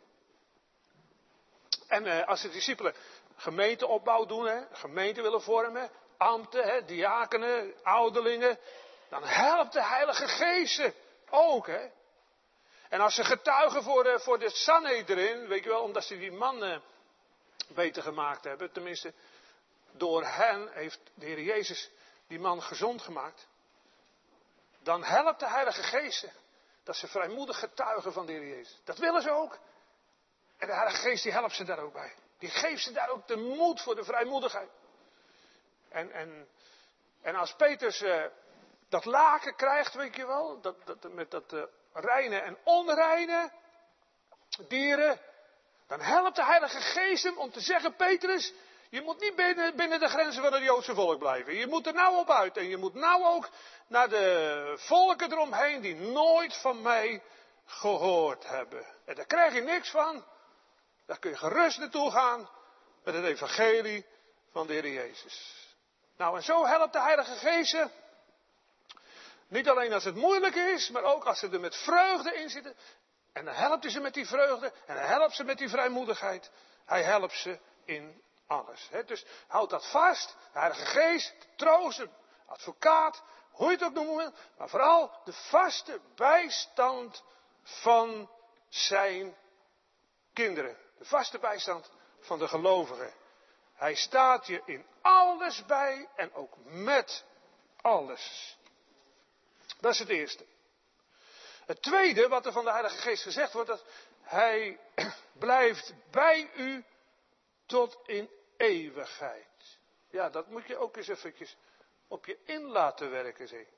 En uh, als de discipelen gemeenteopbouw doen, hè, gemeente willen vormen. Ambten, hè, diakenen, ouderlingen. Dan helpt de Heilige Geest ook, hè. En als ze getuigen voor de, voor de Sanhedrin, weet je wel, omdat ze die man uh, beter gemaakt hebben. Tenminste, door hen heeft de Heer Jezus die man gezond gemaakt. Dan helpt de Heilige Geest dat ze vrijmoedig getuigen van de Heer Jezus. Dat willen ze ook. En de Heilige Geest die helpt ze daar ook bij. Die geeft ze daar ook de moed voor de vrijmoedigheid. En, en, en als Petrus uh, dat laken krijgt, weet je wel, dat, dat, met dat uh, reine en onreine dieren, dan helpt de Heilige Geest hem om te zeggen, Petrus, je moet niet binnen, binnen de grenzen van het Joodse volk blijven. Je moet er nou op uit en je moet nou ook naar de volken eromheen die nooit van mij gehoord hebben. En daar krijg je niks van. Daar kun je gerust naartoe gaan met het evangelie van de Heer Jezus. Nou, en zo helpt de Heilige Geest. Niet alleen als het moeilijk is, maar ook als ze er met vreugde in zitten. En dan helpt hij ze met die vreugde. En hij helpt ze met die vrijmoedigheid. Hij helpt ze in alles. He, dus houd dat vast. De Heilige Geest, de trooster, advocaat, hoe je het ook noemen wil. Maar vooral de vaste bijstand van zijn kinderen. De vaste bijstand van de gelovigen. Hij staat je in alles bij en ook met alles. Dat is het eerste. Het tweede wat er van de Heilige Geest gezegd wordt, dat hij blijft bij u tot in eeuwigheid. Ja, dat moet je ook eens eventjes op je in laten werken, zie.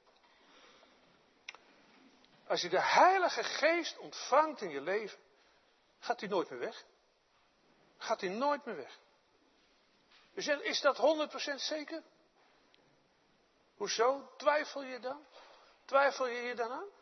Als je de Heilige Geest ontvangt in je leven, gaat hij nooit meer weg. Gaat hij nooit meer weg. Dus is dat honderd procent zeker? Hoezo? Twijfel je dan? Twijfel je hier dan aan?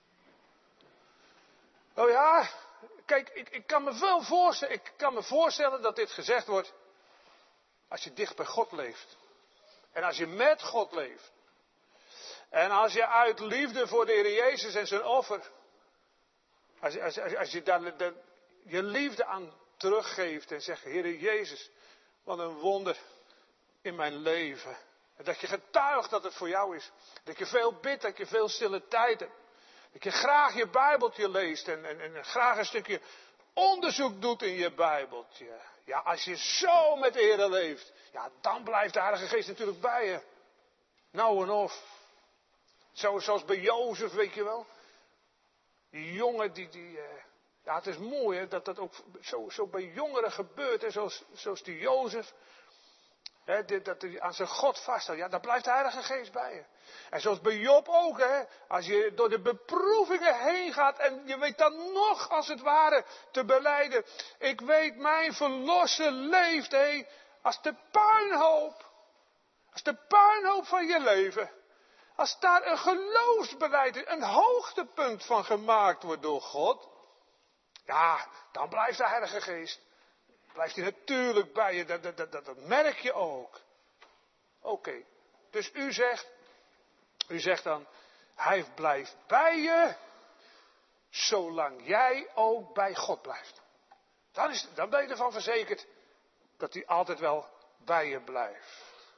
Oh ja, kijk, ik, ik, kan me wel voorstellen, ik kan me voorstellen dat dit gezegd wordt als je dicht bij God leeft. En als je met God leeft. En als je uit liefde voor de Heer Jezus en zijn offer, als, als, als, als je daar de, je liefde aan teruggeeft en zegt, Heer Jezus, wat een wonder in mijn leven. En dat je getuigt dat het voor jou is. Dat je veel bidt, dat je veel stille tijd hebt. Dat je graag je Bijbeltje leest en, en, en graag een stukje onderzoek doet in je Bijbeltje. Ja, als je zo met de Heer leeft, ja, dan blijft de Heilige Geest natuurlijk bij je. Nou en of. Zo, zoals bij Jozef, weet je wel. Die jongen, die, die, uh, ja, het is mooi hè, dat dat ook zo, zo bij jongeren gebeurt. Hè, zoals, zoals die Jozef. Hè, dit, dat hij aan zijn God vasthoudt. Ja, dan blijft de Heilige Geest bij je. En zoals bij Job ook, hè. Als je door de beproevingen heen gaat en je weet dan nog, als het ware, te belijden. Ik weet, mijn verlosser leeft, hè. Als de puinhoop. Als de puinhoop van je leven. Als daar een geloofsbeleid, een hoogtepunt van gemaakt wordt door God. Ja, dan blijft de Heilige Geest. Blijft hij natuurlijk bij je, dat, dat, dat, dat merk je ook. Oké, okay. Dus u zegt, u zegt dan, hij blijft bij je, zolang jij ook bij God blijft. Dan, is, dan ben je ervan verzekerd dat hij altijd wel bij je blijft.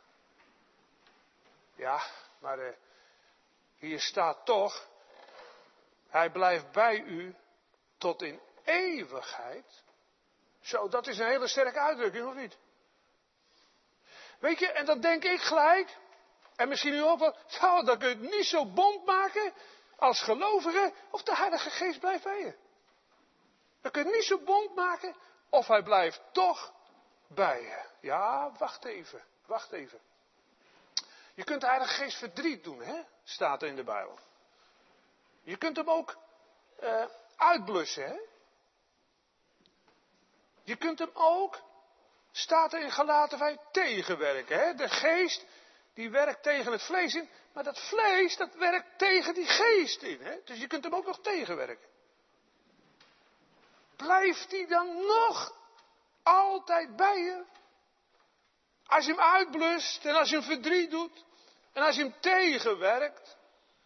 Ja, maar uh, hier staat toch, hij blijft bij u tot in eeuwigheid. Zo, dat is een hele sterke uitdrukking, of niet? Weet je, en dan denk ik gelijk, en misschien u ook wel, zo, dan kun je het niet zo bond maken als gelovige, of de Heilige Geest blijft bij je. Dan kun je het niet zo bond maken, of hij blijft toch bij je. Ja, wacht even, wacht even. Je kunt de Heilige Geest verdriet doen, hè? Staat er in de Bijbel. Je kunt hem ook uh, uitblussen, hè? Je kunt hem ook, staat er in Galaten vijf, tegenwerken. Hè? De geest, die werkt tegen het vlees in. Maar dat vlees, dat werkt tegen die geest in. Hè? Dus je kunt hem ook nog tegenwerken. Blijft die dan nog altijd bij je? Als je hem uitblust en als je hem verdriet doet. En als je hem tegenwerkt.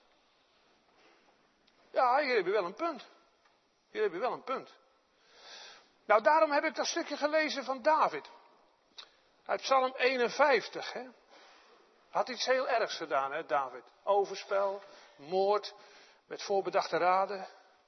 Ja, hier heb je wel een punt. Hier heb je wel een punt. Nou, daarom heb ik dat stukje gelezen van David. Uit Psalm eenenvijftig. Hè. Had iets heel ergs gedaan, hè, David. Overspel, moord, met voorbedachte raden.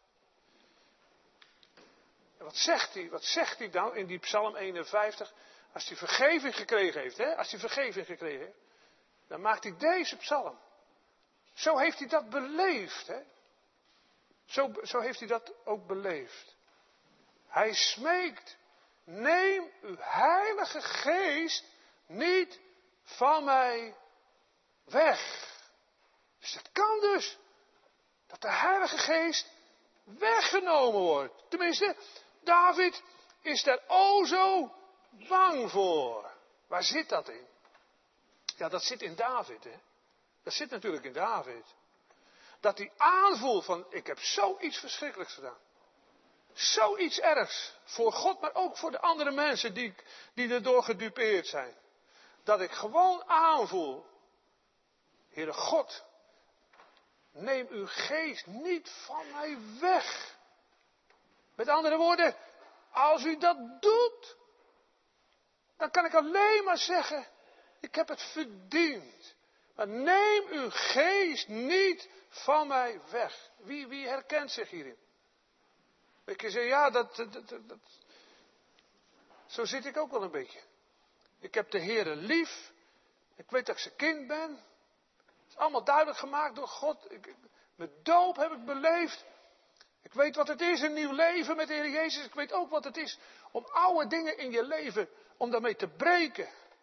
En wat zegt hij? Wat zegt hij dan in die Psalm eenenvijftig? Als hij vergeving gekregen heeft, hè? Als hij vergeving gekregen heeft, dan maakt hij deze psalm. Zo heeft hij dat beleefd, hè? Zo, zo heeft hij dat ook beleefd. Hij smeekt, neem uw Heilige Geest niet van mij weg. Dus dat kan dus. Dat de Heilige Geest weggenomen wordt. Tenminste, David is daar o zo bang voor. Waar zit dat in? Ja, dat zit in David, hè. Dat zit natuurlijk in David. Dat hij aanvoelt van, ik heb zoiets verschrikkelijks gedaan. Zoiets ergs. Voor God, maar ook voor de andere mensen die, die erdoor gedupeerd zijn. Dat ik gewoon aanvoel. Heere God, neem uw geest niet van mij weg. Met andere woorden, als u dat doet, dan kan ik alleen maar zeggen, ik heb het verdiend. Maar neem uw geest niet van mij weg. Wie, wie herkent zich hierin? Ik zeg, ja, dat, dat, dat, dat. Zo zit ik ook wel een beetje. Ik heb de Heere lief. Ik weet dat ik zijn kind ben. Het is allemaal duidelijk gemaakt door God. Ik, ik, mijn doop heb ik beleefd. Ik weet wat het is, een nieuw leven met de Heer Jezus. Ik weet ook wat het is om oude dingen in je leven, om daarmee te breken.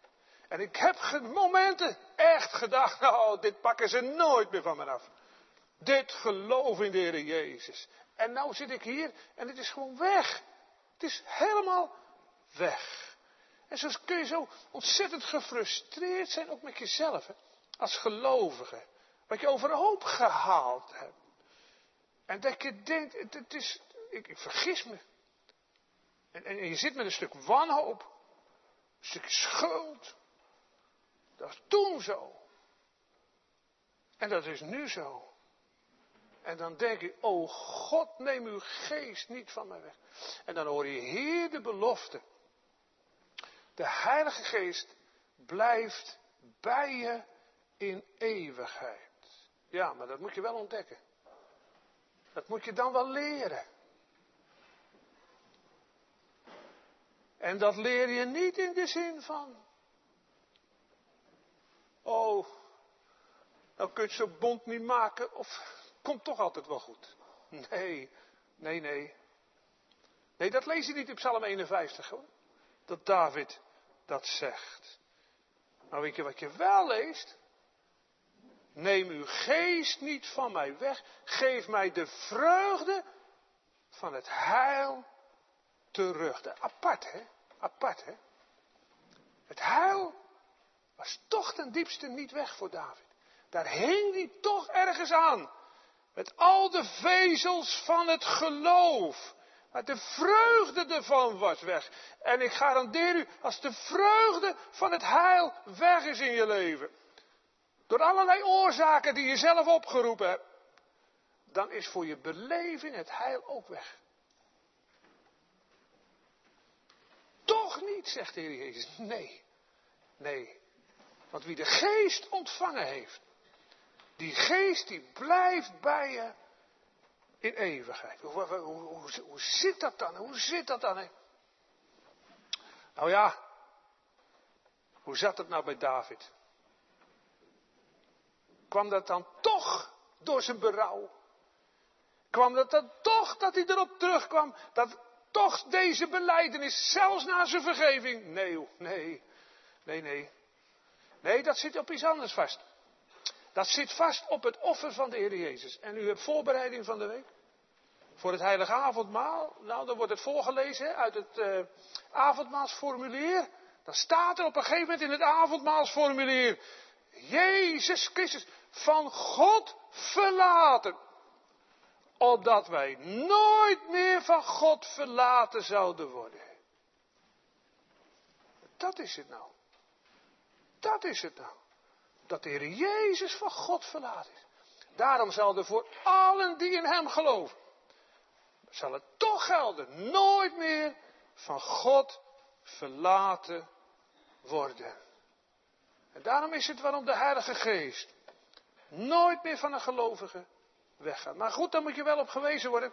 En ik heb ge- momenten echt gedacht, oh, dit pakken ze nooit meer van me af. Dit geloof in de Heer Jezus. En nou zit ik hier en het is gewoon weg. Het is helemaal weg. En zo kun je zo ontzettend gefrustreerd zijn, ook met jezelf, hè? Als gelovige. Wat je overhoop gehaald hebt. En dat je denkt, het, het is, ik, ik vergis me. En, en je zit met een stuk wanhoop. Een stuk schuld. Dat was toen zo. En dat is nu zo. En dan denk ik, oh God, neem uw geest niet van mij weg. En dan hoor je hier de belofte. De Heilige Geest blijft bij je in eeuwigheid. Ja, maar dat moet je wel ontdekken. Dat moet je dan wel leren. En dat leer je niet in de zin van, oh, nou kun je zo'n bond niet maken of komt toch altijd wel goed. Nee, nee, nee. Nee, dat lees je niet in Psalm eenenvijftig hoor. Dat David dat zegt. Maar weet je wat je wel leest? Neem uw geest niet van mij weg. Geef mij de vreugde van het heil terug. De, apart hè? Apart hè? Het heil was toch ten diepste niet weg voor David. Daar hing hij toch ergens aan. Met al de vezels van het geloof. Maar de vreugde ervan was weg. En ik garandeer u, als de vreugde van het heil weg is in je leven. Door allerlei oorzaken die je zelf opgeroepen hebt. Dan is voor je beleving het heil ook weg. Toch niet, zegt de Heer Jezus. Nee, nee. Want wie de geest ontvangen heeft. Die geest die blijft bij je in eeuwigheid. Hoe, hoe, hoe, hoe zit dat dan? Hoe zit dat dan? Hè? Nou ja, hoe zat het nou bij David? Kwam dat dan toch door zijn berouw? Kwam dat dan toch dat hij erop terugkwam? Dat toch deze belijdenis, zelfs na zijn vergeving? Nee, nee, nee, nee. Nee, dat zit op iets anders vast. Dat zit vast op het offer van de Heer Jezus. En u hebt voorbereiding van de week. Voor het heilige avondmaal. Nou, dan wordt het voorgelezen hè, uit het uh, avondmaalsformulier. Dan staat er op een gegeven moment in het avondmaalsformulier. Jezus Christus, van God verlaten. Opdat wij nooit meer van God verlaten zouden worden. Dat is het nou. Dat is het nou. Dat de Heer Jezus van God verlaten is. Daarom zal er voor allen die in hem geloven. Zal het toch gelden. Nooit meer van God verlaten worden. En daarom is het waarom de Heilige Geest nooit meer van een gelovige weggaat. Maar goed, daar moet je wel op gewezen worden.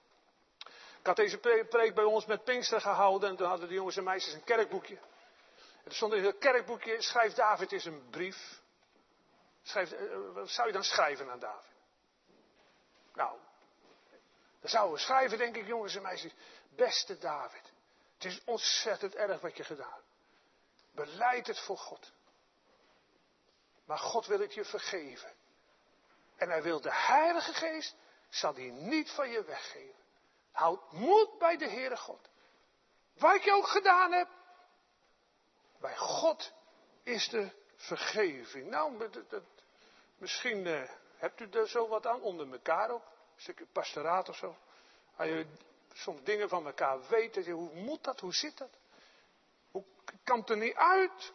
Ik had deze preek bij ons met Pinkster gehouden. En toen hadden de jongens en meisjes een kerkboekje. En er stond in het kerkboekje, schrijft David eens een brief. Schrijf, wat zou je dan schrijven aan David? Nou, dan zouden we schrijven, denk ik, jongens en meisjes. Beste David, het is ontzettend erg wat je gedaan hebt. Belijd het voor God. Maar God wil het je vergeven. En hij wil de Heilige Geest, zal die niet van je weggeven. Houd moed bij de Heere God. Wat je ook gedaan hebt. Bij God is er vergeving. Nou, dat, dat, misschien uh, hebt u er zo wat aan, onder elkaar ook. Een stukje pastoraat of zo. Als je soms dingen van elkaar weet, je, hoe moet dat, hoe zit dat? Hoe kan het er niet uit?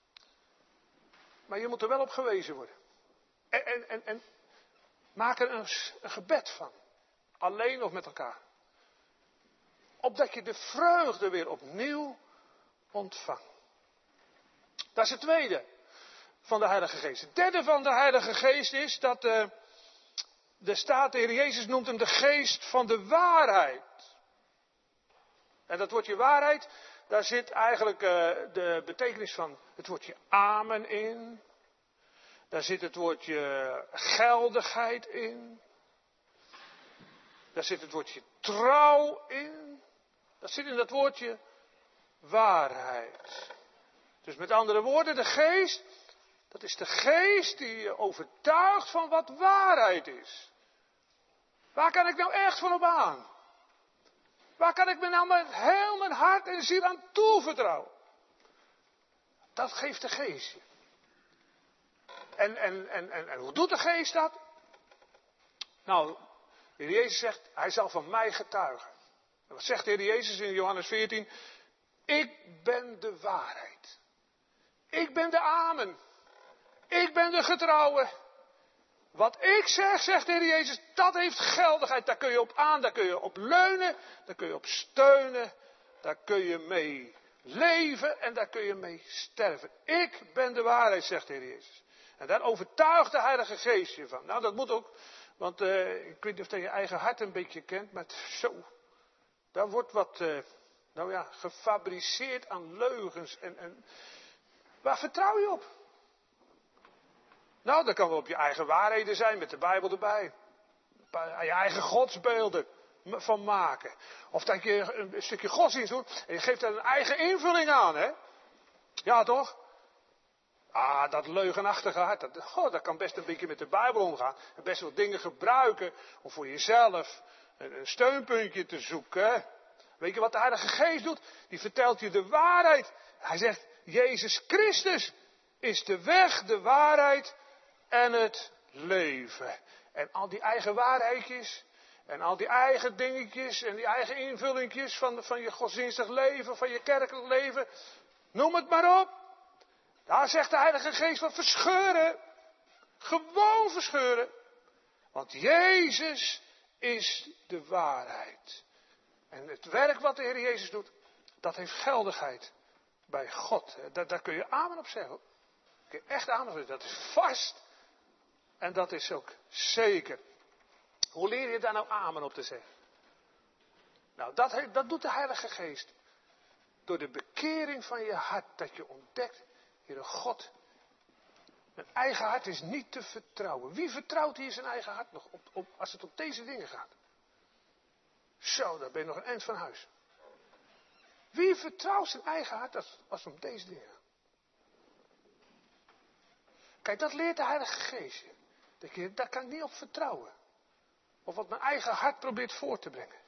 Maar je moet er wel op gewezen worden. En, en, en, en maak er een, een gebed van. Alleen of met elkaar. Opdat je de vreugde weer opnieuw ontvangt. Dat is het tweede van de Heilige Geest. Het derde van de Heilige Geest is dat uh, de staat, de Heer Jezus noemt hem de geest van de waarheid. En dat woordje waarheid, daar zit eigenlijk uh, de betekenis van het woordje amen in. Daar zit het woordje geldigheid in. Daar zit het woordje trouw in. Dat zit in dat woordje waarheid. Dus met andere woorden, de geest, dat is de geest die je overtuigt van wat waarheid is. Waar kan ik nou echt van op aan? Waar kan ik me nou met heel mijn hart en ziel aan toevertrouwen? Dat geeft de geest je. En, en, en, en, en hoe doet de geest dat? Nou, de Heer Jezus zegt, hij zal van mij getuigen. En wat zegt de Heer Jezus in Johannes veertien? Ik ben de waarheid. Ik ben de amen. Ik ben de getrouwe. Wat ik zeg, zegt de Heer Jezus, dat heeft geldigheid. Daar kun je op aan, daar kun je op leunen, daar kun je op steunen. Daar kun je mee leven en daar kun je mee sterven. Ik ben de waarheid, zegt de Heer Jezus. En daar overtuigt de Heilige Geest je van. Nou, dat moet ook, want uh, ik weet niet of je je eigen hart een beetje kent, maar zo, daar wordt wat, uh, nou ja, gefabriceerd aan leugens. En, en waar vertrouw je op? Nou, dat kan wel op je eigen waarheden zijn, met de Bijbel erbij. Je eigen godsbeelden van maken. Of dat je een stukje godsdienst doet en je geeft daar een eigen invulling aan, hè? Ja, toch? Ah, dat leugenachtige hart, dat, oh, dat kan best een beetje met de Bijbel omgaan. En best wel dingen gebruiken om voor jezelf een, een steunpuntje te zoeken. Weet je wat de Heilige Geest doet? Die vertelt je de waarheid. Hij zegt, Jezus Christus is de weg, de waarheid en het leven. En al die eigen waarheidjes en al die eigen dingetjes en die eigen invullingjes van, van je godsdienstig leven, van je kerkelijk leven. Noem het maar op. Daar zegt de Heilige Geest van verscheuren. Gewoon verscheuren. Want Jezus is de waarheid. En het werk wat de Heer Jezus doet, dat heeft geldigheid bij God. Daar, daar kun je amen op zeggen. Daar kun je echt amen op zeggen. Dat is vast. En dat is ook zeker. Hoe leer je daar nou amen op te zeggen? Nou, dat, dat doet de Heilige Geest. Door de bekering van je hart. Dat je ontdekt, Heere God, mijn eigen hart is niet te vertrouwen. Wie vertrouwt hier zijn eigen hart nog op, op, als het om deze dingen gaat? Zo, daar ben je nog een eind van huis. Wie vertrouwt zijn eigen hart als, als het om deze dingen gaat? Kijk, dat leert de Heilige Geest je. Dat je, daar kan ik niet op vertrouwen. Of wat mijn eigen hart probeert voor te brengen.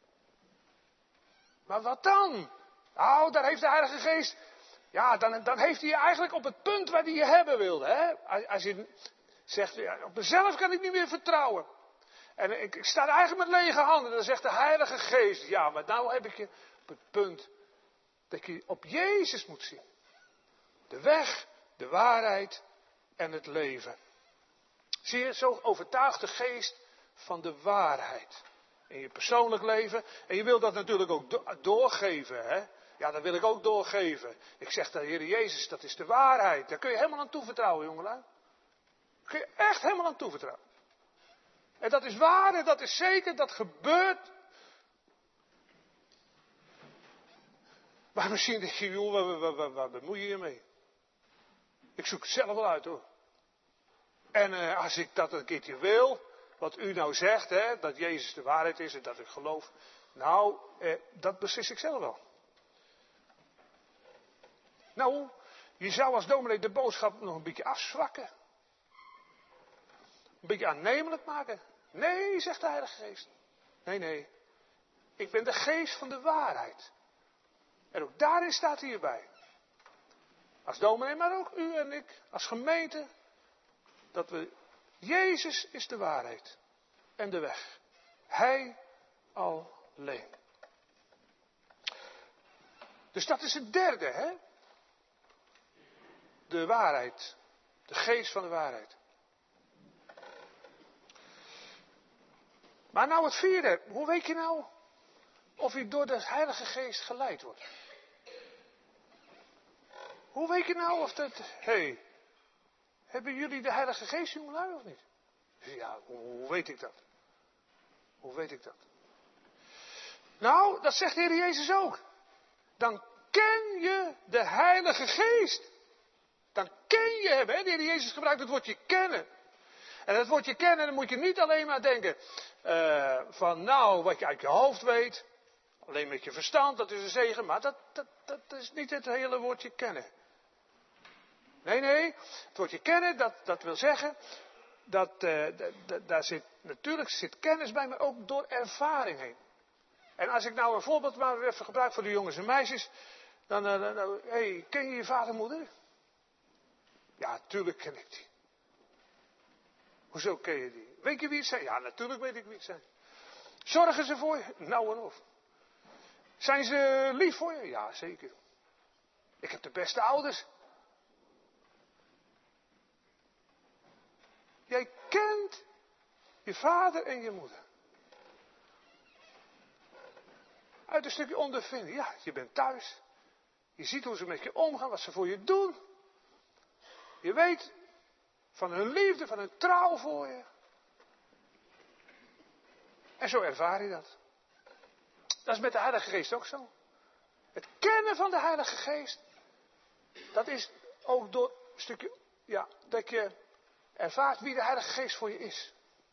Maar wat dan? Nou, daar heeft de Heilige Geest... Ja, dan, dan heeft hij je eigenlijk op het punt waar hij je hebben wilde. Hè? Als, als je zegt, ja, op mezelf kan ik niet meer vertrouwen. En ik, ik sta eigenlijk met lege handen. Dan zegt de Heilige Geest, ja, maar nou heb ik je op het punt dat je op Jezus moet zien. De weg, de waarheid en het leven. Zie je, zo overtuigt de Geest van de waarheid. In je persoonlijk leven. En je wil dat natuurlijk ook do- doorgeven, hè. Ja, dat wil ik ook doorgeven. Ik zeg de Heer Jezus, dat is de waarheid. Daar kun je helemaal aan toevertrouwen, jongelui. Daar kun je echt helemaal aan toevertrouwen. En dat is waar en dat is zeker, dat gebeurt. Maar misschien denk je, joh, waar, waar, waar, waar bemoei je je mee? Ik zoek het zelf wel uit, hoor. En uh, als ik dat een keertje wil, wat u nou zegt, hè, dat Jezus de waarheid is en dat ik geloof. Nou, eh, dat beslis ik zelf wel. Nou, je zou als dominee de boodschap nog een beetje afzwakken. Een beetje aannemelijk maken. Nee, zegt de Heilige Geest. Nee, nee. Ik ben de geest van de waarheid. En ook daarin staat hij hierbij. Als dominee, maar ook u en ik, als gemeente. Dat we, Jezus is de waarheid. En de weg. Hij alleen. Dus dat is het derde, hè. De waarheid. De geest van de waarheid. Maar nou het vierde. Hoe weet je nou of je door de Heilige Geest geleid wordt? Hoe weet je nou of dat... Hé, hey, hebben jullie de Heilige Geest, jongelui, of niet? Ja, hoe weet ik dat? Hoe weet ik dat? Nou, dat zegt de Heer Jezus ook. Dan ken je de Heilige Geest. Dan ken je hem. Hè? De Heer Jezus gebruikt het woordje kennen. En dat woordje kennen, dan moet je niet alleen maar denken uh, van nou, wat je uit je hoofd weet. Alleen met je verstand, dat is een zegen. Maar dat, dat, dat is niet het hele woordje kennen. Nee, nee. Het woordje kennen, dat, dat wil zeggen, dat, uh, d- d- daar zit, natuurlijk zit kennis bij, maar ook door ervaring heen. En als ik nou een voorbeeld maar even gebruik voor de jongens en meisjes, dan, uh, dan uh, hey, ken je je vader en moeder? Ja, tuurlijk ken ik die. Hoezo ken je die? Weet je wie het zijn? Ja, natuurlijk weet ik wie het zijn. Zorgen ze voor je? Nou en of. Zijn ze lief voor je? Ja, zeker. Ik heb de beste ouders. Jij kent je vader en je moeder. Uit een stukje ondervinding. Ja, je bent thuis. Je ziet hoe ze met je omgaan, wat ze voor je doen. Je weet van hun liefde, van hun trouw voor je. En zo ervaar je dat. Dat is met de Heilige Geest ook zo. Het kennen van de Heilige Geest, dat is ook door een stukje, ja, dat je ervaart wie de Heilige Geest voor je is.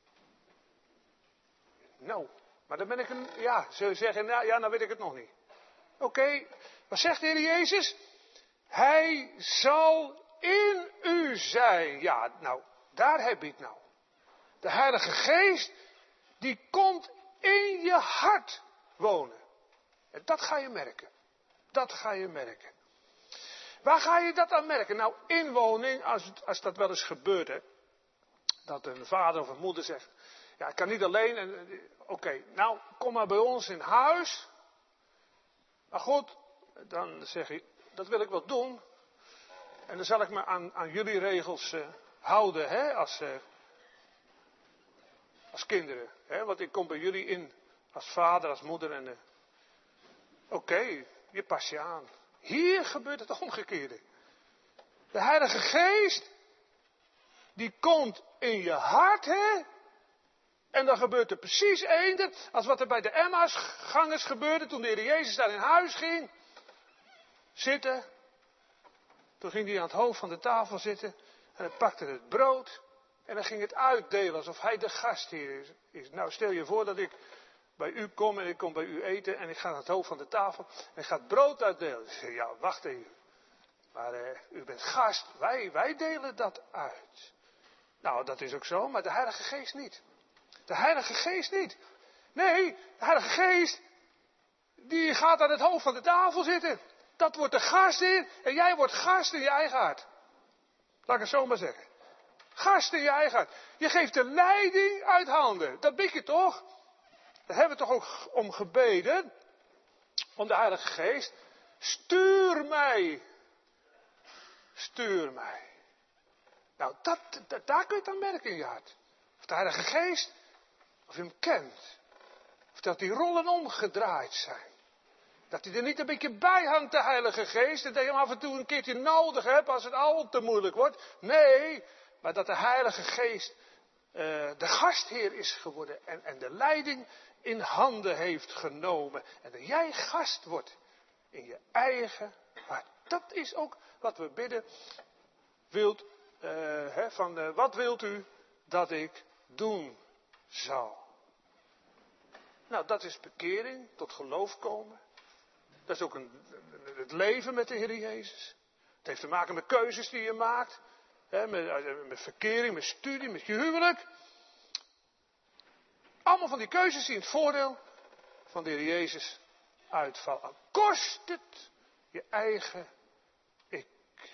Nou, maar dan ben ik een, ja, ze zeggen, nou ja, nou weet ik het nog niet. Oké, okay, wat zegt de Heer Jezus? Hij zal in u zijn. Ja, nou, daar heb je het nou. De Heilige Geest, die komt in je hart wonen. En dat ga je merken. Dat ga je merken. Waar ga je dat aan merken? Nou, inwoning, als, als dat wel eens gebeurt, hè, dat een vader of een moeder zegt, ja, ik kan niet alleen, en, oké, okay, nou, kom maar bij ons in huis. Maar goed, dan zeg je, dat wil ik wel doen. En dan zal ik me aan, aan jullie regels uh, houden, hè, als, uh, als kinderen. Hè, want ik kom bij jullie in als vader, als moeder en... Uh, Oké, okay, je past je aan. Hier gebeurt het omgekeerde. De Heilige Geest, die komt in je hart, hè? En dan gebeurt er precies eender als wat er bij de Emmausgangers gebeurde toen de Heer Jezus daar in huis ging. Zitten. Toen ging hij aan het hoofd van de tafel zitten en hij pakte het brood en dan ging het uitdelen alsof hij de gastheer is. Nou, stel je voor dat ik bij u kom en ik kom bij u eten en ik ga naar het hoofd van de tafel en ik ga het brood uitdelen. Ik zeg, ja, wacht even. Maar uh, u bent gast, wij, wij delen dat uit. Nou, dat is ook zo, maar de Heilige Geest niet. De Heilige Geest niet. Nee, de Heilige Geest, die gaat aan het hoofd van de tafel zitten. Dat wordt de gastheer en jij wordt gast in je eigen hart. Laat ik het zo maar zeggen. Gast in je eigen hart. Je geeft de leiding uit handen. Dat bid je toch? Daar hebben we toch ook om gebeden. Om de Heilige Geest. Stuur mij. Stuur mij. Nou, dat, dat, daar kun je het aan merken in je hart. Of de Heilige Geest, of je hem kent. Of dat die rollen omgedraaid zijn. Dat hij er niet een beetje bij hangt, de Heilige Geest. En dat je hem af en toe een keertje nodig hebt als het al te moeilijk wordt. Nee, maar dat de Heilige Geest uh, de gastheer is geworden. En, en de leiding in handen heeft genomen. En dat jij gast wordt in je eigen hart. Dat is ook wat we bidden. Wilt, uh, hè, van uh, wat wilt u dat ik doen zal? Nou, dat is bekering, tot geloof komen. Dat is ook een, het leven met de Heer Jezus. Het heeft te maken met keuzes die je maakt. Hè, met, met verkering, met studie, met je huwelijk. Allemaal van die keuzes die in het voordeel van de Heer Jezus uitvallen. Kost het je eigen ik.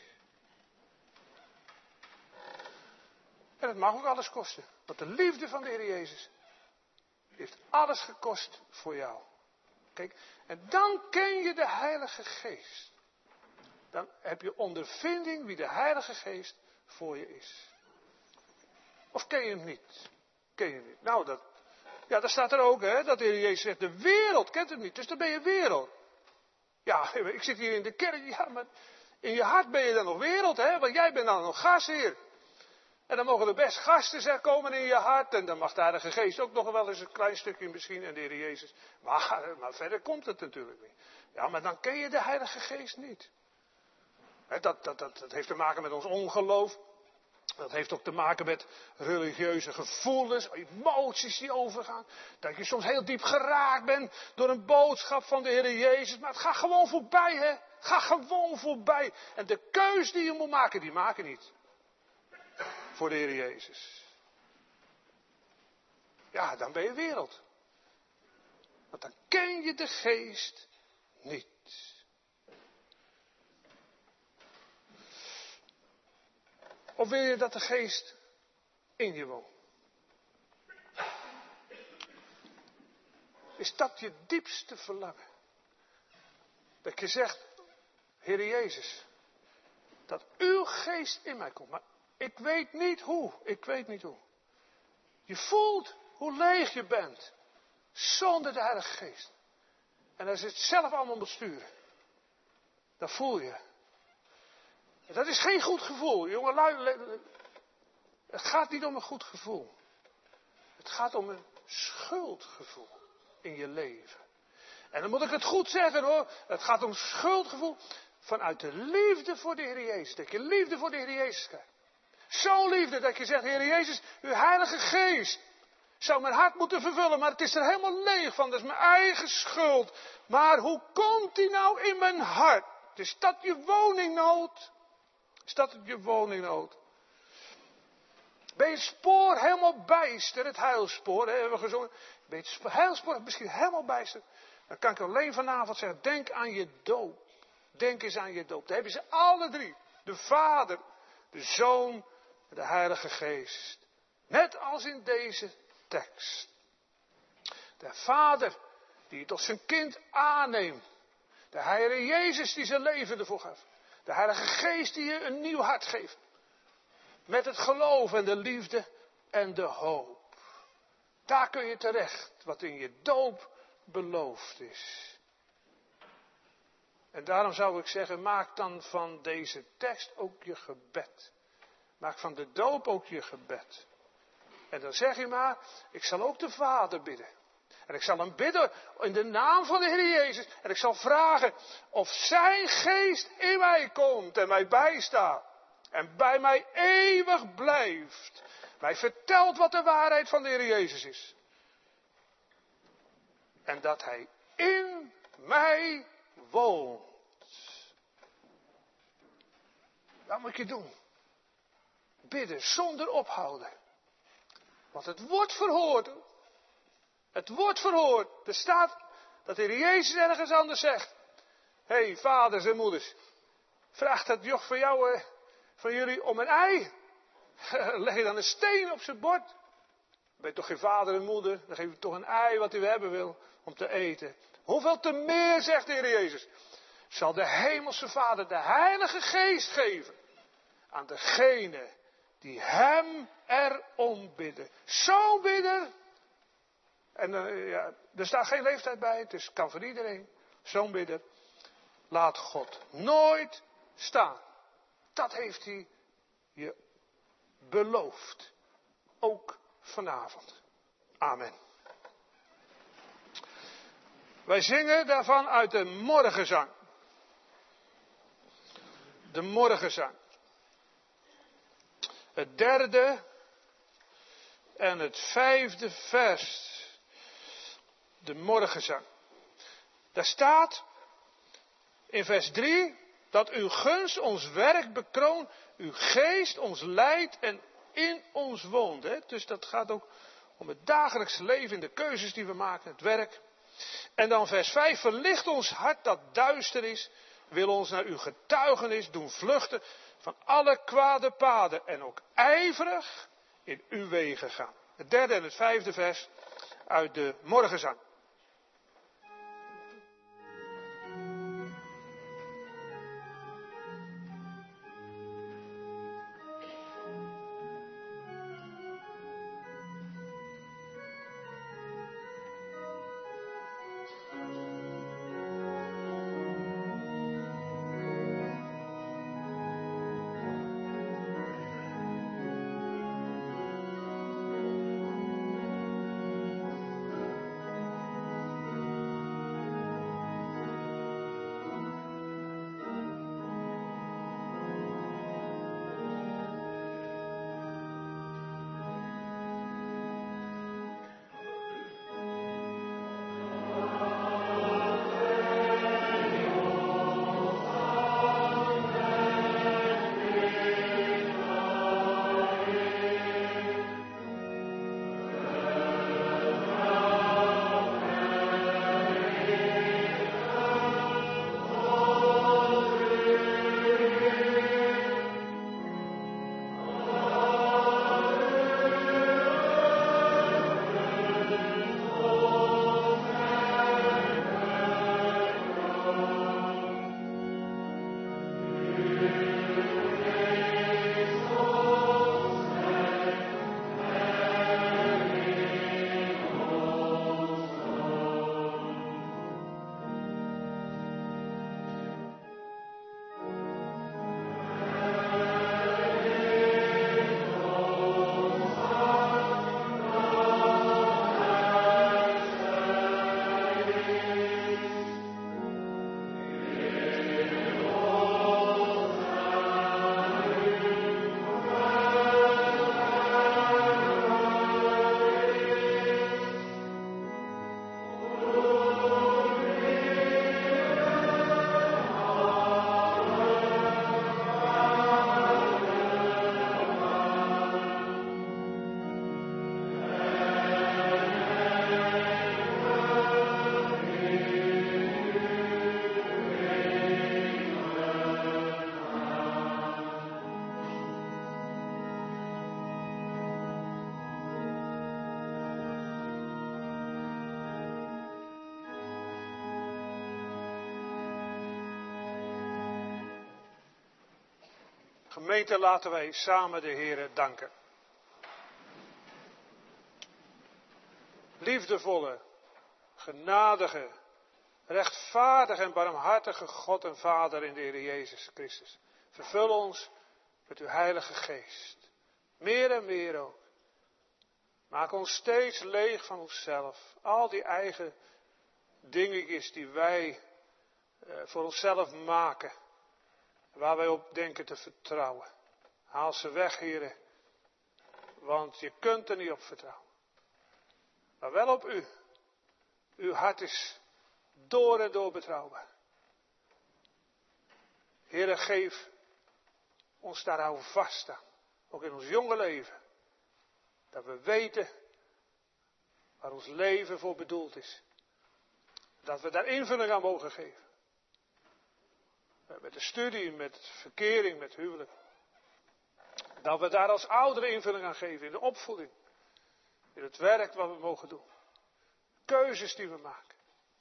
En het mag ook alles kosten. Want de liefde van de Heer Jezus heeft alles gekost voor jou. Kijk, en dan ken je de Heilige Geest. Dan heb je ondervinding wie de Heilige Geest voor je is. Of ken je hem niet? Ken je hem niet? Nou, dat, ja, daar staat er ook, hè, dat de Heer Jezus zegt, de wereld kent hem niet, dus dan ben je wereld. Ja, ik zit hier in de kerk, ja, maar in je hart ben je dan nog wereld, hè, want jij bent dan nog gastheer. En dan mogen er best gasten zijn komen in je hart. En dan mag de Heilige Geest ook nog wel eens een klein stukje misschien. En de Heer Jezus. Maar, maar verder komt het natuurlijk niet. Ja, maar dan ken je de Heilige Geest niet. He, dat, dat, dat, dat heeft te maken met ons ongeloof. Dat heeft ook te maken met religieuze gevoelens, emoties die overgaan. Dat je soms heel diep geraakt bent door een boodschap van de Heer Jezus. Maar het gaat gewoon voorbij, hè. Het gaat gewoon voorbij. En de keus die je moet maken, die maak je niet. Voor de Heer Jezus. Ja, dan ben je wereld. Want dan ken je de geest niet. Of wil je dat de geest in je woont? Is dat je diepste verlangen? Dat je zegt, Heer Jezus, dat uw geest in mij komt. Maar ik weet niet hoe, ik weet niet hoe. Je voelt hoe leeg je bent, zonder de Heilige Geest. En als je het zelf allemaal moet sturen, dan voel je. Dat is geen goed gevoel, jongen. Het gaat niet om een goed gevoel. Het gaat om een schuldgevoel in je leven. En dan moet ik het goed zeggen hoor. Het gaat om schuldgevoel vanuit de liefde voor de Heer Jezus. Dat je liefde voor de Heer Jezus krijgt. Zo'n liefde dat je zegt, Heer Jezus, uw Heilige Geest zou mijn hart moeten vervullen. Maar het is er helemaal leeg van. Dat is mijn eigen schuld. Maar hoe komt die nou in mijn hart? Is dat je woningnood? Is dat je woningnood? Ben je het spoor helemaal bijster, het heilspoor, hè, hebben we gezongen. Ben je het heilspoor misschien helemaal bijster? Dan kan ik alleen vanavond zeggen, denk aan je doop. Denk eens aan je doop. Daar hebben ze alle drie. De Vader, de Zoon en de Heilige Geest. Net als in deze tekst. De Vader die je tot zijn kind aanneemt. De Heilige Jezus die zijn leven ervoor gaf. De Heilige Geest die je een nieuw hart geeft. Met het geloof en de liefde en de hoop. Daar kun je terecht, wat in je doop beloofd is. En daarom zou ik zeggen, maak dan van deze tekst ook je gebed. Maak van de doop ook je gebed. En dan zeg je maar, ik zal ook de Vader bidden. En ik zal hem bidden in de naam van de Heer Jezus. En ik zal vragen of zijn geest in mij komt en mij bijstaat. En bij mij eeuwig blijft. Mij vertelt wat de waarheid van de Heer Jezus is. En dat hij in mij woont. Dat moet je doen. Bidden zonder ophouden. Want het wordt verhoord. Het wordt verhoord. Er staat dat de Heer Jezus ergens anders zegt. Hé, hey, vaders en moeders. Vraagt dat joch van jou, eh, van jullie om een ei. Leg je dan een steen op zijn bord. Dan ben je toch geen vader en moeder. Dan geef je toch een ei wat u hebben wil om te eten. Hoeveel te meer, zegt de Heer Jezus. Zal de hemelse Vader de Heilige Geest geven. Aan degene die hem erom bidden. Zo'n bidder. En uh, ja, er staat geen leeftijd bij. Het is, kan voor iedereen. Zo'n bidder. Laat God nooit staan. Dat heeft hij je beloofd. Ook vanavond. Amen. Wij zingen daarvan uit de morgenzang. De morgenzang. Het derde en het vijfde vers. De morgenzang. Daar staat in vers drie dat uw gunst ons werk bekroont, uw geest ons leidt en in ons woont. Hè? Dus dat gaat ook om het dagelijkse leven, in de keuzes die we maken, het werk. En dan vers vijf, verlicht ons hart dat duister is, wil ons naar uw getuigenis doen vluchten van alle kwade paden en ook ijverig in uw wegen gaan. Het derde en het vijfde vers uit de morgenzang. Gemeente, laten wij samen de Heere danken. Liefdevolle, genadige, rechtvaardige en barmhartige God en Vader in de Heer Jezus Christus. Vervul ons met uw Heilige Geest. Meer en meer ook. Maak ons steeds leeg van onszelf. Al die eigen dingetjes die wij uh, voor onszelf maken. Waar wij op denken te vertrouwen. Haal ze weg, Heere. Want je kunt er niet op vertrouwen. Maar wel op u. Uw hart is door en door betrouwbaar. Heere, geef ons daar hou vast aan. Ook in ons jonge leven. Dat we weten waar ons leven voor bedoeld is. Dat we daar invulling aan mogen geven. Met de studie, met verkering, met huwelijk. Dat we daar als ouderen invulling aan geven in de opvoeding. In het werk wat we mogen doen. Keuzes die we maken.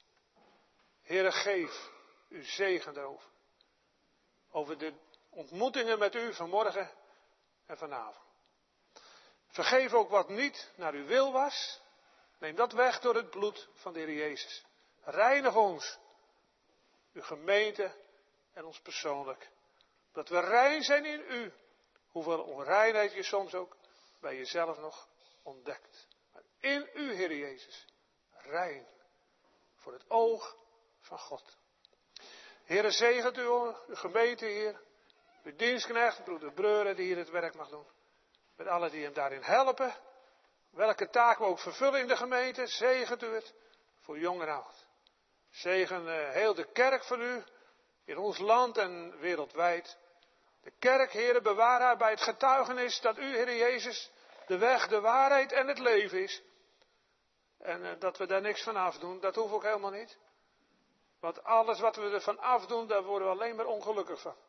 Heere, geef uw zegen erover. Over de ontmoetingen met u vanmorgen en vanavond. Vergeef ook wat niet naar uw wil was. Neem dat weg door het bloed van de Heer Jezus. Reinig ons, uw gemeente en ons persoonlijk. Dat we rein zijn in u. Hoeveel onreinheid je soms ook bij jezelf nog ontdekt. Maar in u, Heer Jezus, rein. Voor het oog van God. Heere, zegent u, uw gemeente, Heer. Uw dienstknecht, broeder Breuren, die hier het werk mag doen. Met allen die hem daarin helpen. Welke taak we ook vervullen in de gemeente, zegent u het voor jong en oud. Zegen uh, heel de kerk van u, in ons land en wereldwijd. De kerk, Heere, bewaar haar bij het getuigenis dat u, Heere Jezus, de weg, de waarheid en het leven is. En uh, dat we daar niks van afdoen, dat hoeft ook helemaal niet. Want alles wat we ervan afdoen, daar worden we alleen maar ongelukkig van.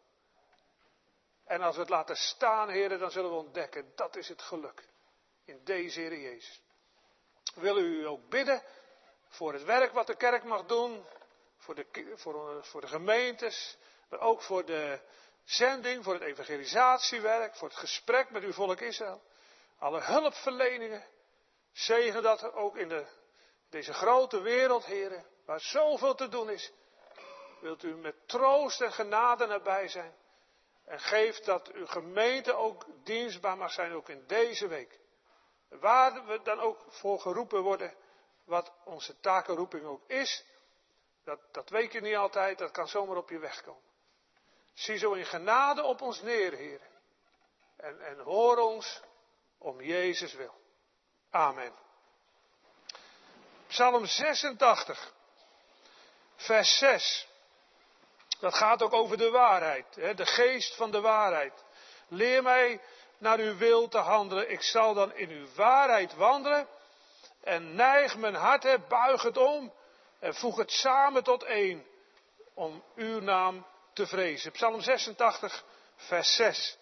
En als we het laten staan, Heere, dan zullen we ontdekken, dat is het geluk. In deze Heere Jezus. Wil u ook bidden voor het werk wat de kerk mag doen. Voor de, voor, voor de gemeentes. Maar ook voor de zending, voor het evangelisatiewerk. Voor het gesprek met uw volk Israël. Alle hulpverleningen. Zegen dat ook in de, deze grote wereld, Heere. Waar zoveel te doen is. Wilt u met troost en genade nabij zijn. En geef dat uw gemeente ook dienstbaar mag zijn, ook in deze week. Waar we dan ook voor geroepen worden, wat onze takenroeping ook is, dat, dat weet je niet altijd, dat kan zomaar op je weg komen. Zie zo in genade op ons neer, Heer. En, en hoor ons om Jezus wil. Amen. Psalm zesentachtig, vers zes. Dat gaat ook over de waarheid, hè, de geest van de waarheid. Leer mij naar uw wil te handelen. Ik zal dan in uw waarheid wandelen. En neig mijn hart, hè, buig het om. En voeg het samen tot één. Om uw naam te vrezen. Psalm zesentachtig, vers zes.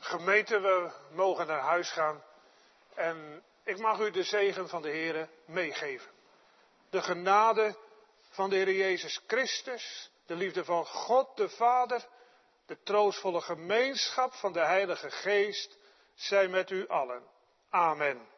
Gemeente, we mogen naar huis gaan en ik mag u de zegen van de Heere meegeven. De genade van de Heer Jezus Christus, de liefde van God de Vader, de troostvolle gemeenschap van de Heilige Geest, zij met u allen. Amen.